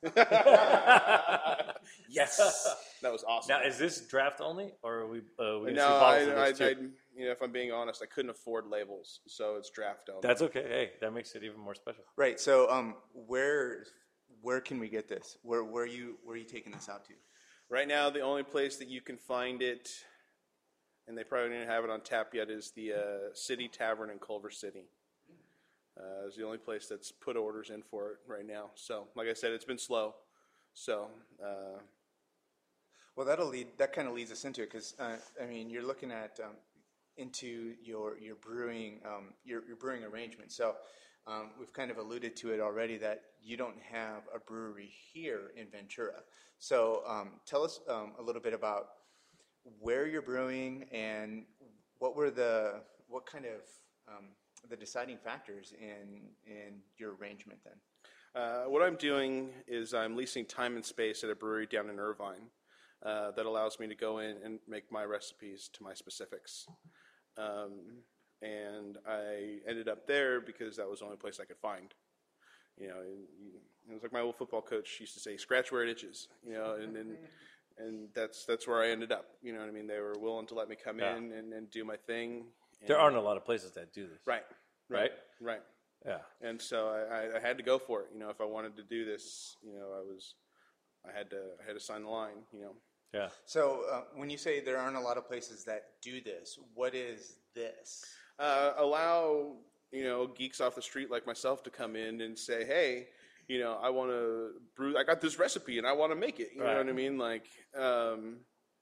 Yes. That was awesome. now is this draft only, or are we? Uh, we gonna see no, bottles of I, I, this I, too? you know, if I'm being honest, I couldn't afford labels, so it's draft only. That's okay. Hey, that makes it even more special. Right. So, um, where where can we get this? Where where are you where are you taking this out to? Right now, the only place that you can find it, and they probably didn't have it on tap yet, is the uh, City Tavern in Culver City. Uh, it's the only place that's put orders in for it right now. So, like I said, it's been slow. So, uh, Well, that'll lead. That kind of leads us into it because uh, I mean, you're looking at um, into your your brewing um, your your brewing arrangement. So um, we've kind of alluded to it already that you don't have a brewery here in Ventura. So um, tell us um, a little bit about where you're brewing and what were the what kind of um, the deciding factors in in your arrangement then. Uh, what I'm doing is I'm leasing time and space at a brewery down in Irvine uh, that allows me to go in and make my recipes to my specifics. Um, and I ended up there because that was the only place I could find. You know, and it was like my old football coach used to say, "Scratch where it itches." You know, and and, and that's that's where I ended up. You know what I mean? They were willing to let me come Yeah. in and, and do my thing. And, There aren't a lot of places that do this. right, Right? right. Yeah. And so I, I, I had to go for it. You know, if I wanted to do this, you know, I was, I had to, I had to sign the line. You know. Yeah. So uh, when you say there aren't a lot of places that do this, what is this? Uh, allow, you know, geeks off the street like myself to come in and say, hey, you know, I want to brew. I got this recipe and I want to make it. You Right. know what I mean? Like, um,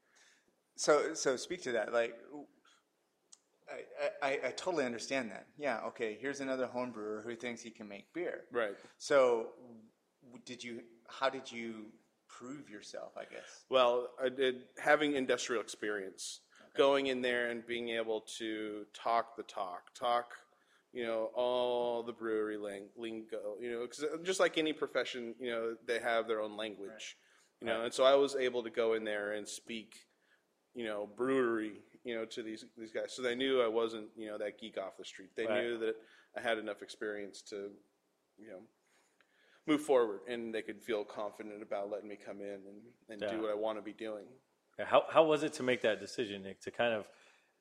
So so speak to that. Like, I, I, I totally understand that. Yeah. Okay. Here's another home brewer who thinks he can make beer. right. So w- did you? How did you prove yourself? I guess. Well, I did having industrial experience, going in there and being able to talk the talk, talk, you know, all the brewery ling- lingo, you know, because just like any profession, you know, they have their own language, you know, and so I was able to go in there and speak, you know, brewery, you know, to these these guys, so they knew I wasn't, you know, that geek off the street. They Right. knew that I had enough experience to, you know, move forward, and they could feel confident about letting me come in and, and Yeah. do what I want to be doing. Yeah, How how was it to make that decision, Nick, to kind of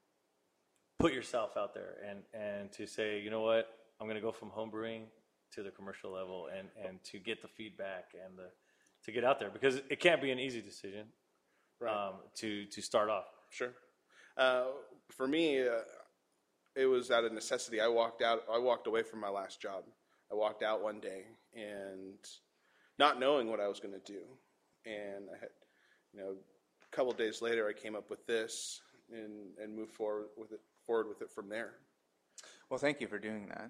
put yourself out there and, and to say, you know what, I'm going to go from home brewing to the commercial level and, and to get the feedback and the to get out there, because it can't be an easy decision Right. um, to to start off. Sure. Uh, for me, uh, it was out of necessity. I walked out. I walked away from my last job. I walked out one day and not knowing what I was going to do, and I had, you know, a couple of days later, I came up with this and and moved forward with it. Forward with it from there. Well, thank you for doing that.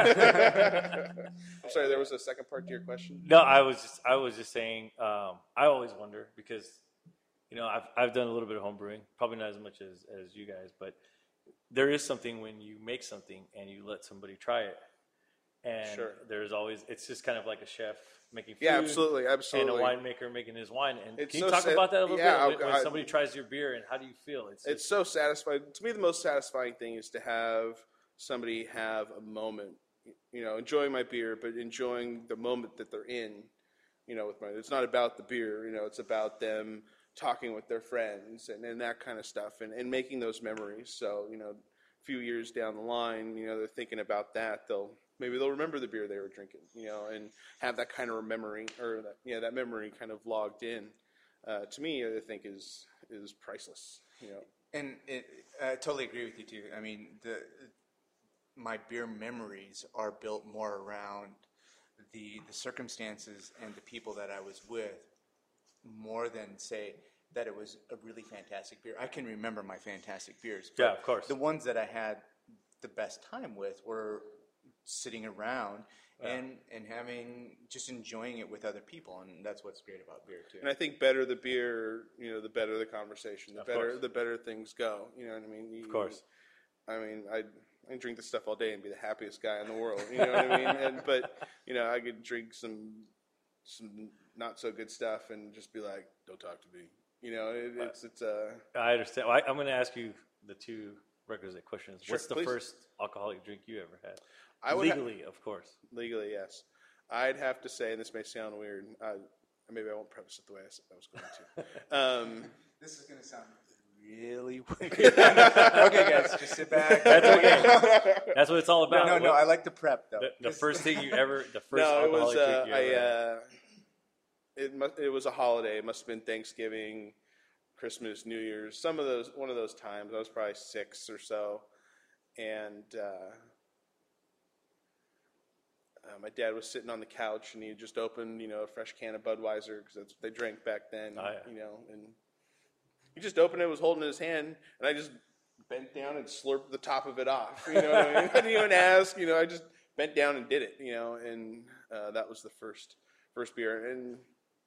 Yeah. I'm sorry. There was a second part to your question. No, I was just I was just saying. Um, I always wonder because, you know, I've I've done a little bit of home brewing, probably not as much as, as you guys, but there is something when you make something and you let somebody try it, and Sure. there's always it's just kind of like a chef making food. Yeah, absolutely, absolutely. And a winemaker making his wine. And It's can you so talk sa- about that a little yeah, bit? When, I- when I- somebody tries your beer, and how do you feel? It's, It's so satisfying. To me, the most satisfying thing is to have somebody have a moment, you know, enjoying my beer, but enjoying the moment that they're in, you know, with my, it's not about the beer, you know, it's about them talking with their friends and, and that kind of stuff and, and making those memories. So, you know, a few years down the line, you know, they're thinking about that. They'll, maybe they'll remember the beer they were drinking, you know, and have that kind of remembering or that, yeah, that memory kind of logged in. Uh, to me, I think is, is priceless, you know. And it, I totally agree with you too. I mean, the my beer memories are built more around the the circumstances and the people that I was with, more than say that it was a really fantastic beer. I can remember my fantastic beers. But Yeah, of course. The ones that I had the best time with were sitting around Yeah. and and having just enjoying it with other people, and that's what's great about beer too. And I think better the beer, you know, the better the conversation, the Of better course. the better things go. You know what I mean? You, Of course. I mean, I I can drink this stuff all day and be the happiest guy in the world. You know what I mean? And but you know, I could drink some some not so good stuff and just be like, "Don't talk to me." You know, it, it's it's uh I understand. Well, I, I'm going to ask you the two requisite questions. Sure, What's the please. first alcoholic drink you ever had? I would ha- Legally, of course. legally yes. I'd have to say, and this may sound weird. I, maybe I won't preface it the way I, s- I was going to. Um, This is going to sound really weird. Okay, guys, just sit back. That's okay. That's what it's all about. No, no, What- I like the prep though. the, the first thing you ever, the first no, it was alcoholic uh, drink you I. ever had. Uh, it must, it was a holiday. It must have been Thanksgiving, Christmas, New Year's. Some of those, one of those times. I was probably six or so, and uh, uh, my dad was sitting on the couch, and he had just opened, you know, a fresh can of Budweiser because that's what they drank back then. Oh, yeah. You know, and he just opened it, was holding it in his hand, and I just bent down and slurped the top of it off. You know what I mean? I didn't even ask. You know, I just bent down and did it. You know, and uh, that was the first first beer, and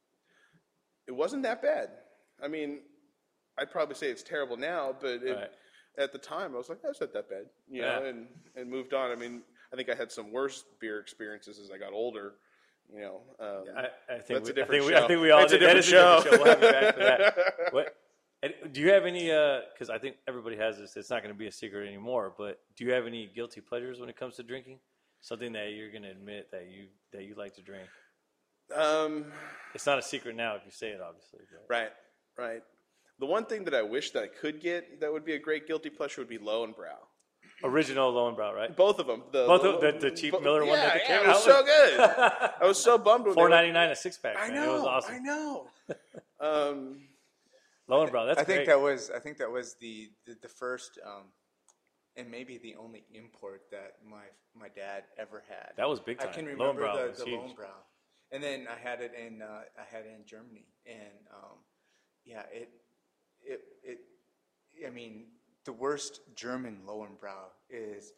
it wasn't that bad. I mean, I'd probably say it's terrible now, but it, Right. at the time, I was like, that's not that bad. You know, Yeah. and and moved on. I mean, I think I had some worse beer experiences as I got older. You know, um, I, I think That's we, a different I think we, show. I think we all It's a did. That different is a different show. show. We'll have you back for that. What, and do you have any? Because I think everybody has this. It's not going to be a secret anymore. But do you have any guilty pleasures when it comes to drinking? Something that you're going to admit that you that you like to drink. um, It's not a secret now if you say it, obviously. But. right, right. The one thing that I wish that I could get that would be a great guilty pleasure would be Lowenbrow. Original Lowenbrow, right? Both of them. The, Both of- the- the cheap Miller one yeah, that they yeah, came it was out so with. good. I was so bummed when Four they were- ninety nine a six pack. I man. know. It was awesome. I know. um, Lowenbrow, that's I think great. that was I think that was the the, the first um, and maybe the only import that my my dad ever had. That was big time. I can remember Lowenbrow the, was the huge. Lowenbrow, and then I had it in uh, I had it in Germany, and um, yeah, it it it. I mean, the worst German Lowenbrow is,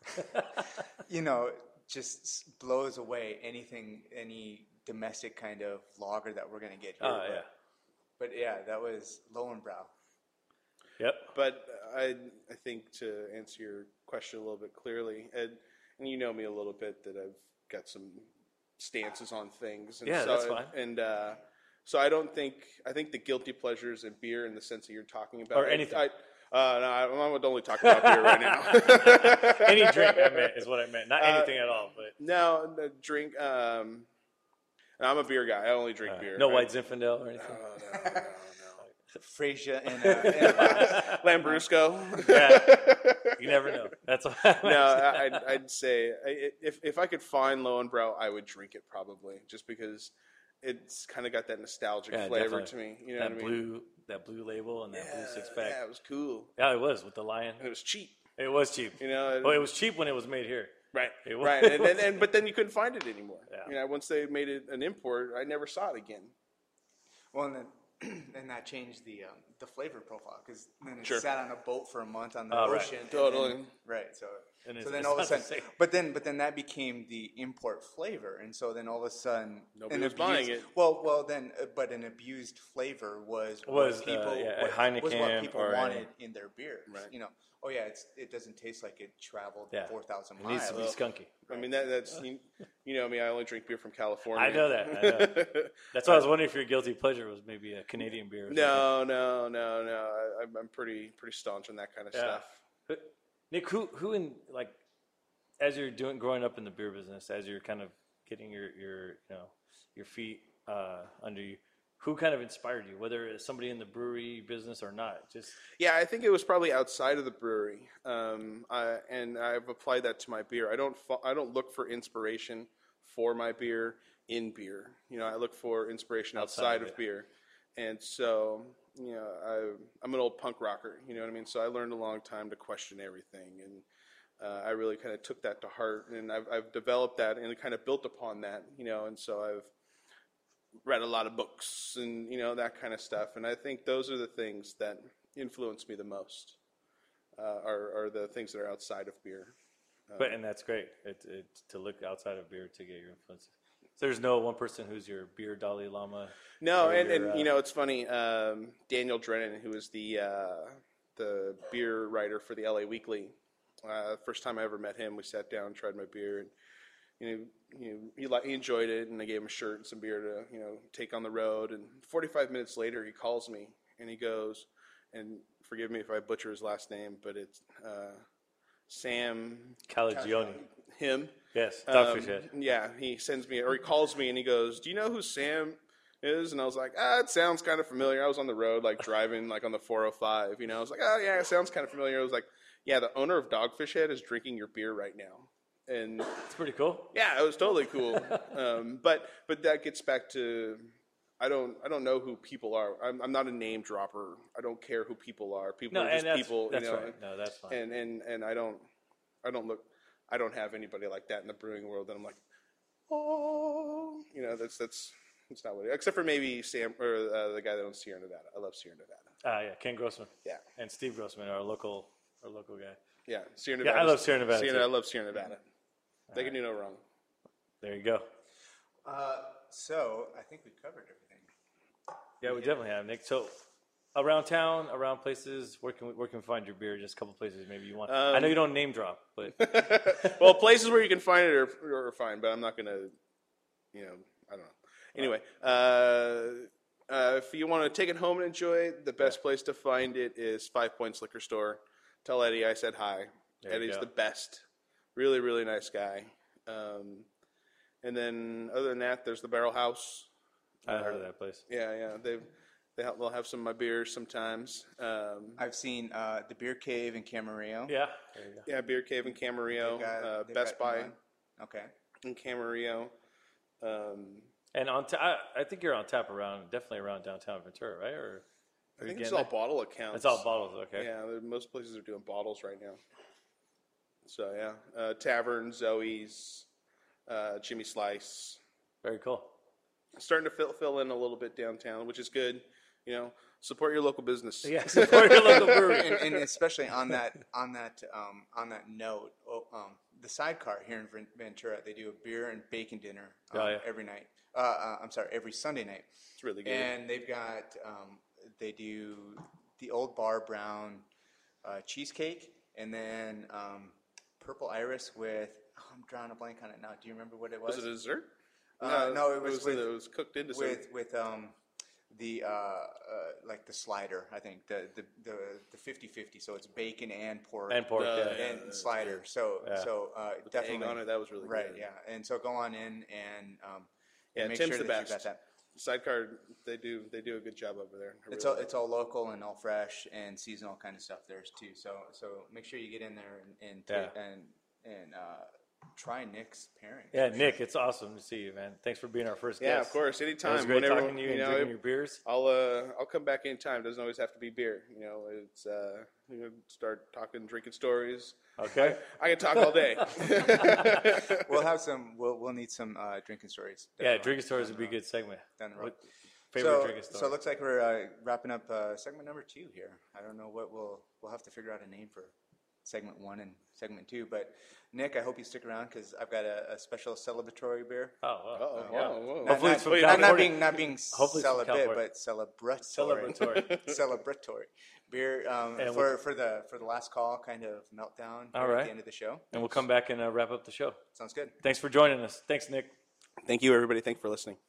you know, just blows away anything any domestic kind of lager that we're gonna get here. Oh, but, yeah. But yeah, that was Lowenbrow. Yep. but I I think to answer your question a little bit clearly, Ed, and you know me a little bit that I've got some stances on things. And Yeah, so, that's fine. And uh, so I don't think I think the guilty pleasures in beer, in the sense that you're talking about, Or I- anything. I, uh, no, I'm I'm only talking about beer right now. Any drink, I meant, is what I meant. Not Uh, anything at all, but No, the drink. Um, I'm a beer guy. I only drink uh, beer. no I- White Zinfandel or anything. No, no, no, no. Frasier and, uh, and a box. Lambrusco. Yeah. You never know. That's what I No, I- I'd, I'd say I- if if I could find Lowenbrow, I would drink it probably, just because it's kind of got that nostalgic Yeah, flavor definitely. to me. You know that what I mean? blue, that blue label and that yeah, blue six pack. yeah, it was cool, Yeah, it was with the lion. and it was cheap. It was cheap. You know, Well, it was cheap when it was made here. right, it was- right, and, and, and but then you couldn't find it anymore. Yeah. You know, once they made it an import, I never saw it again. Well, and then and that changed the um, the flavor profile, because then it Sure. sat on a boat for a month on the Oh, right. ocean. and Totally. then- right. So And it's- so then it's all of a not the sudden, same. but then but then that became the import flavor, and so then all of a sudden, Nobody an was buying abused- it. Well, well then, uh, but an abused flavor was Was, what uh, people yeah, what, a was what Heineken people or a- wanted in their beers. Right. You know, oh yeah, it's it doesn't taste like it traveled Yeah. four thousand It needs miles. to be skunky. I mean, that, that's you, you know me. I only drink beer from California. I know that. I know. That's why I was wondering if your guilty pleasure was maybe a Canadian beer. Or no, no, no, no. I, I'm- I'm pretty pretty staunch on that kind of something. stuff. Yeah. But, Nick, who who in like as you're doing growing up in the beer business, as you're kind of getting your your you know your feet uh, under you, who kind of inspired you? Whether it's somebody in the brewery business or not, just Yeah, I think it was probably outside of the brewery, um, I, and I've applied that to my beer. I don't fo- I don't look for inspiration for my beer in beer. You know, I look for inspiration Outside outside, of of it. beer, and so you know, I, I'm an old punk rocker. You know what I mean? So I learned a long time to question everything, and uh, I really kind of took that to heart, and I've, I've developed that and kind of built upon that. You know, and so I've read a lot of books and, you know, that kind of stuff. And I think those are the things that influence me the most, uh, are, are the things that are outside of beer. but and that's great. It, it to look outside of beer to get your influences. So there's no one person who's your beer Dalai Lama. No, or and, your, and uh, you know, it's funny, um, Daniel Drennan, who is the, uh, the beer writer for the L A Weekly, uh, first time I ever met him, we sat down, tried my beer, and you know, you know, he, li- he enjoyed it, and I gave him a shirt and some beer to, you know, take on the road. And forty-five minutes later, he calls me, and he goes, and forgive me if I butcher his last name, but it's uh, Sam, Calagione. him. Yes, Um, Dogfish Head. yeah, he sends me, or he calls me, and he goes, "Do you know who Sam is?" And I was like, "Ah, it sounds kind of familiar." I was on the road, like driving, like on the four oh five. You know, I was like, "Oh yeah, it sounds kind of familiar." I was like, "Yeah, the owner of Dogfish Head is drinking your beer right now." And It's pretty cool. yeah, it was totally cool. um, but but that gets back to I don't I don't know who people are. I'm, I'm not a name dropper. I don't care who people are. People No, are and just that's, people. that's you know, right. No, that's fine. and and and I don't I don't look I don't have anybody like that in the brewing world that I'm like, oh, you know, that's that's that's not what it, except for maybe Sam or uh, the guy that owns Sierra Nevada. I love Sierra Nevada. Ah, yeah, Ken Grossman. Yeah. And Steve Grossman, our local, our local guy. Yeah, Sierra Yeah, Nevada. I love Sierra Nevada, Sierra, too. I love Sierra Nevada. They can do no wrong. There you go. Uh, so I think we covered everything. Yeah, we definitely have, Nick. So, around town, around places, where can we, where can we find your beer? Just a couple places maybe you want. I know you don't name drop, but Well, places where you can find it are, are fine, but I'm not going to, you know, I don't know. Anyway, uh, uh, if you want to take it home and enjoy it, the best place to find it is Five Points Liquor Store. Tell Eddie I said hi. There you Eddie's go. the best. Really, really nice guy. Um, and then other than that, there's the Barrel House. I heard of that place. Yeah, yeah. They've, they have, they'll have some of my beers sometimes. Um, I've seen uh, the Beer Cave in Camarillo. Yeah, there you go. yeah, Beer Cave in Camarillo. They've got- uh, they've Best got Buy one. Okay. in Camarillo. Um, And on, ta- I, I think you're on tap around, definitely around downtown Ventura, right? Or I are you think it's getting all there? bottle accounts. It's all bottles, okay. Yeah, there- most places are doing bottles right now. So yeah, uh, Tavern, Zoe's, uh, Jimmy Slice, Very cool. starting to fill fill in a little bit downtown, which is good. You know, support your local business. Yeah, support your local brewery. and, and especially on that on that um, on that note, oh, um, the Sidecar here in Ven- Ventura, they do a beer and bacon dinner um, Oh, yeah. every night. Uh, uh, I'm sorry, every Sunday night. It's really good. And they've got um, they do the Old Bar Brown uh, cheesecake, and then um, Purple Iris with oh, I'm drawing a blank on it now. Do you remember what it was? was it a dessert? Uh, no, it was with- it was cooked into with something. with um the uh, uh like the slider, I think the the the the fifty-fifty, so it's bacon and pork And pork, Uh, yeah. yeah. and slider. So Yeah. so uh With the egg definitely on it, that was really right, good. yeah. And so go on in and um Yeah, make Tim's sure the that best. you got that. Sidecar, they do they do a good job over there. I It's really all like it's all local and all fresh and seasonal kind of stuff there too. So so make sure you get in there and and ta- Yeah. and and uh try Nick's pairing. Yeah, Nick, it's awesome to see you, man. Thanks for being our first Yeah, guest. of course. It Anytime. was great whenever, talking to you and know, drinking your beers. I'll uh, I'll come back anytime. Doesn't always have to be beer. You know, it's uh, you know, start talking, drinking stories. Okay. I can talk all day. We'll have some. We'll we'll need some uh, drinking stories. down Yeah, the road. drinking stories would be a good segment. Down the road. What favorite so, drinking story? So it looks like we're uh, wrapping up uh, segment number two here. I don't know what we'll we'll have to figure out a name for segment one and segment two. But Nick, I hope you stick around because I've got a, a special celebratory beer. oh, wow. Oh, yeah. whoa, whoa. Not, Hopefully not, it's from not, not California. being not being Hopefully it's from celibate, California. but celebratory. Celebratory. celebratory beer um, And for for the for the last call kind of meltdown All here at right. the end of the show. And we'll come back and uh, wrap up the show. Sounds good. Thanks for joining us. Thanks, Nick. Thank you, everybody. Thank you for listening.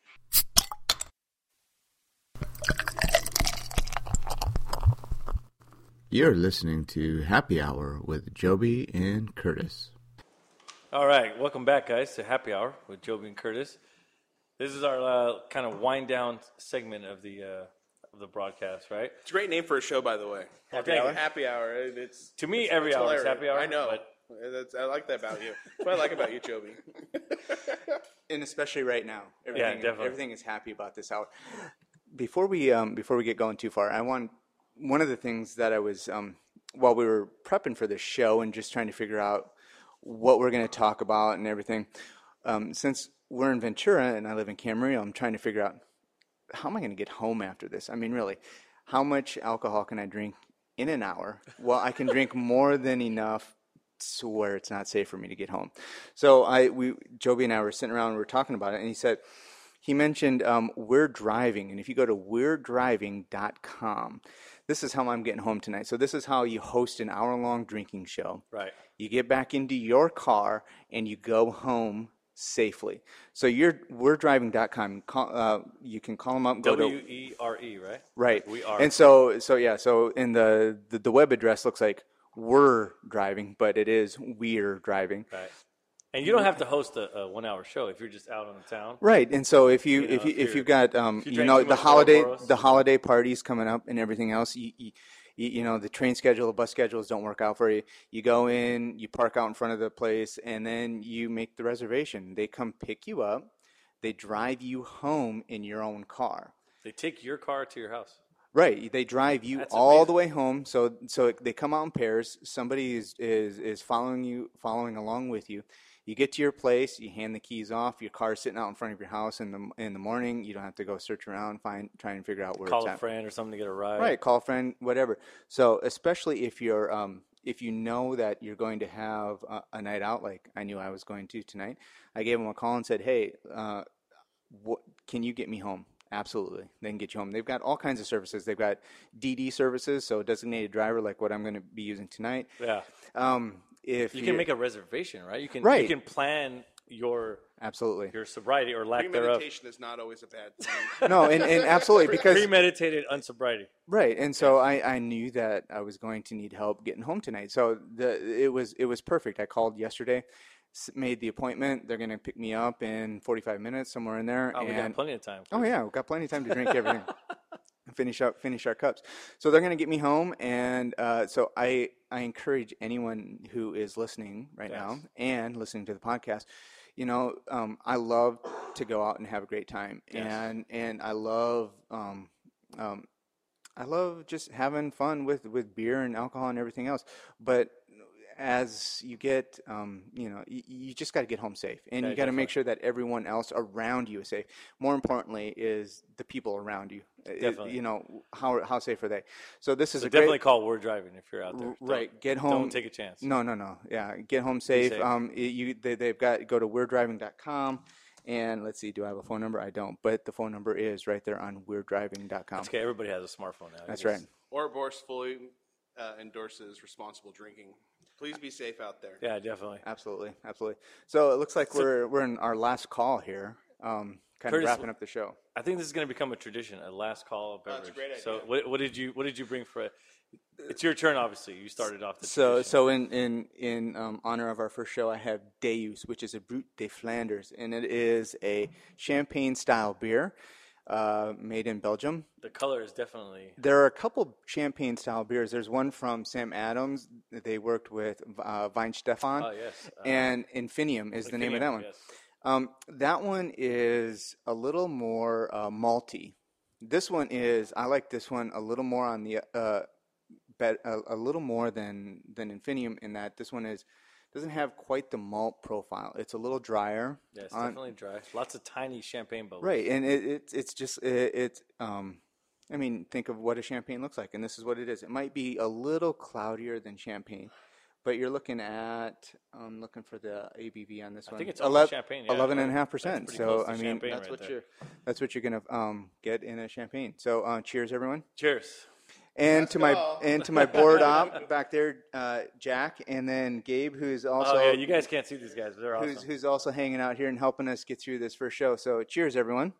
You're listening to Happy Hour with Joby and Curtis. All right, welcome back, guys, to Happy Hour with Joby and Curtis. This is our uh, kind of wind down segment of the uh, of the broadcast, right? It's a great name for a show, by the way. Happy Hour? Happy hour. It- It's To me, it's- every it's hour is hilarious. happy hour. I know. but That's, I like that about you. That's what I like about you, Joby. And especially right now, everything, definitely. everything is happy about this hour. Before we um, before we get going too far, I want one of the things that I was um, while we were prepping for this show and just trying to figure out what we're going to talk about and everything. Um, since we're in Ventura and I live in Camarillo, I'm trying to figure out how am I going to get home after this. I mean, really, how much alcohol can I drink in an hour? Well, I can drink more than enough to where it's not safe for me to get home. So I, we, Joby and I were sitting around and we were talking about it, and he said, he mentioned um, We're Driving, and if you go to we're driving dot com, this is how I'm getting home tonight. So this is how you host an hour-long drinking show. right. You get back into your car and you go home safely. So you're we're driving dot com. Call, uh, you can call them up. Go W to E R E, right? right. We are. And so so yeah. So in the the, the web address looks like we're driving, but it is we're driving. Right. And you don't have to host a, a one-hour show if you're just out on the town. Right, and so if you, You know, if you if if you're- you've got um if you you drank know too the much holiday Ouroboros, the you know. holiday parties coming up and everything else, you, you you know the train schedule, the bus schedules don't work out for you. You go in, you park out in front of the place, and then you make the reservation. They come pick you up, they drive you home in your own car. They take your car to your house. Right, they drive you That's all amazing. the way home. So so they come out in pairs. Somebody is is is following you, following along with you. You get to your place, you hand the keys off. Your car's sitting out in front of your house in the in the morning. You don't have to go search around, find, try and figure out where Call it's a at. friend or something to get a ride. Right, call a friend, whatever. So especially if you're um, if you know that you're going to have a, a night out, like I knew I was going to tonight, I gave them a call and said, "Hey, uh, what, can you get me home?" Absolutely, they can get you home. They've got all kinds of services. They've got D D services, so designated driver, like what I'm going to be using tonight. Yeah. Um, if You can make a reservation, right? You can Right. you can plan your absolutely your sobriety or lack thereof. Premeditation is not always a bad thing. no, and, and absolutely because Premeditated unsobriety. right, and so I, I knew that I was going to need help getting home tonight. So the it was it was perfect. I called yesterday, s- made the appointment. They're going to pick me up in forty-five minutes, somewhere in there. Oh, we got and plenty of time. oh yeah, we've got plenty of time to drink everything. finish up finish our cups. So they're going to get me home, and uh, so I I encourage anyone who is listening right Yes. now and listening to the podcast. You know, um, I love to go out and have a great time, Yes. and and I love um, um, I love just having fun with, with beer and alcohol and everything else. But as you get, um, you know, you, you just got to get home safe, and Yeah, you got to make definitely. sure that everyone else around you is safe. More importantly, is the people around you. Uh, Definitely. You know, how how safe are they? So this is So a definitely great. call Word Driving if you're out there. R- Don't- right, get home. Don't take a chance. No, no, no. Yeah, get home safe. safe. Um, y- you they, they've got go to we're driving dot com, and let's see, do I have a phone number? I don't, but the phone number is right there on we're driving dot com. It's okay. Everybody has a smartphone now. That's You right. just- Or Boris fully uh, endorses responsible drinking. Please be safe out there. Yeah, definitely. Absolutely, absolutely. So it looks like we're we're in our last call here, um, kind Curtis, of wrapping up the show. I think this is going to become a tradition, a last call of beverage. that's a great idea. So what, what did you what did you bring for it? It's your turn, obviously. You started off the So tradition. so in in in um, honor of our first show, I have Deus, which is a Brut de Flanders, and it is a champagne style beer uh, made in Belgium. The color is definitely There are a couple champagne style beers. There's one from Sam Adams that they worked with uh, Weinstefan, oh yes, uh, and Infinium is the name of that Infinium, one. yes. Um, that one is a little more uh, malty. This one is, I like this one a little more on the, uh, bet, a, a little more than than Infinium in that this one is doesn't have quite the malt profile. It's a little drier. Yeah, it's on- definitely dry. Lots of tiny champagne bubbles. Right, and it, it it's just it, it's um, I mean, think of what a champagne looks like, and this is what it is. It might be a little cloudier than champagne, but you're looking at I'm looking for the A B V on this I one. think it's almost Eleven- champagne. Yeah, eleven and a half That's percent. pretty So close to I mean, champagne that's right what there. you're that's what you're gonna um, get in a champagne. So uh, cheers, everyone. Cheers. And to my go. and to my board op back there, uh, Jack, and then Gabe, who's also oh yeah, you guys can't see these guys, but they're who's awesome. who's also hanging out here and helping us get through this first show. So cheers, everyone.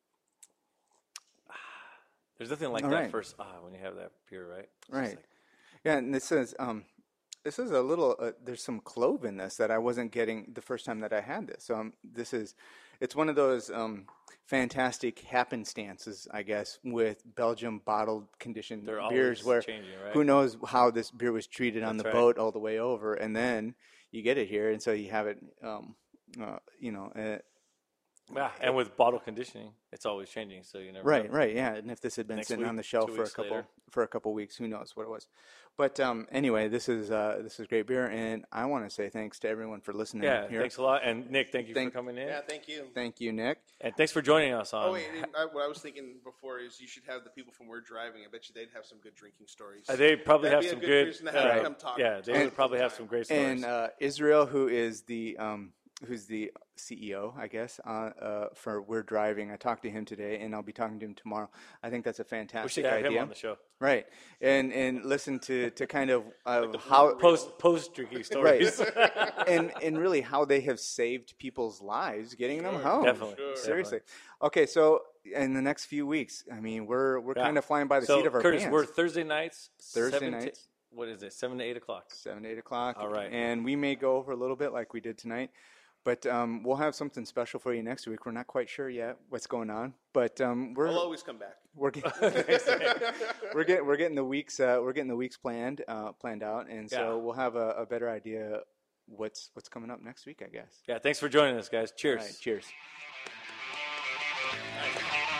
There's nothing like All that right. first ah when you have that beer, right? It's just Right. like- Yeah, and this is um, this is a little. Uh, there's some clove in this that I wasn't getting the first time that I had this. So um, this is, it's one of those um, fantastic happenstances, I guess, with Belgium bottled conditioned They're beers, always where changing, right? who knows how this beer was treated on That's the right. boat all the way over, and then you get it here, and so you have it, um, uh, you know. Uh, yeah, and with bottle conditioning, it's always changing, so you never Right, know. right, yeah. And if this had been Next sitting week, on the shelf two for a weeks couple later. for a couple weeks, who knows what it was. But um, anyway, this is uh, this is great beer, and I want to say thanks to everyone for listening. Yeah, here. thanks a lot, and Nick, thank you Thank- for coming in, Yeah, thank you. Thank you, Nick. and thanks for joining us on. Oh wait, and I, what I was thinking before is you should have the people from We're Driving. I bet you they'd have some good drinking stories. Uh, they probably That'd have be a some good good. reason to have uh, them come talk- yeah, they talk would probably have sometime. some great stories. And uh, Israel, who is the um, who's the C E O, I guess, uh, uh, for We're Driving. I talked to him today, and I'll be talking to him tomorrow. I think that's a we fantastic should have idea. him on the show. Right, and and listen to, to kind of uh, how Post post drinking stories. right, and and really how they have saved people's lives, getting them home. Definitely, Sure. Seriously. Okay, so in the next few weeks, I mean, we're we're Yeah. kind of flying by the so seat of our Curtis, pants. we're Thursday nights. Thursday seven to- nights. what is it? Seven to eight o'clock. Seven to eight o'clock. All right. And we may go over a little bit like we did tonight, but um, we'll have something special for you next week. We're not quite sure yet what's going on, but um, we're I'll always come back. we're getting we're getting we're getting the weeks uh, we're getting the weeks planned uh, planned out, and so Yeah. we'll have a, a better idea what's what's coming up next week, I guess. Yeah, thanks for joining us, guys. Cheers. All right, cheers.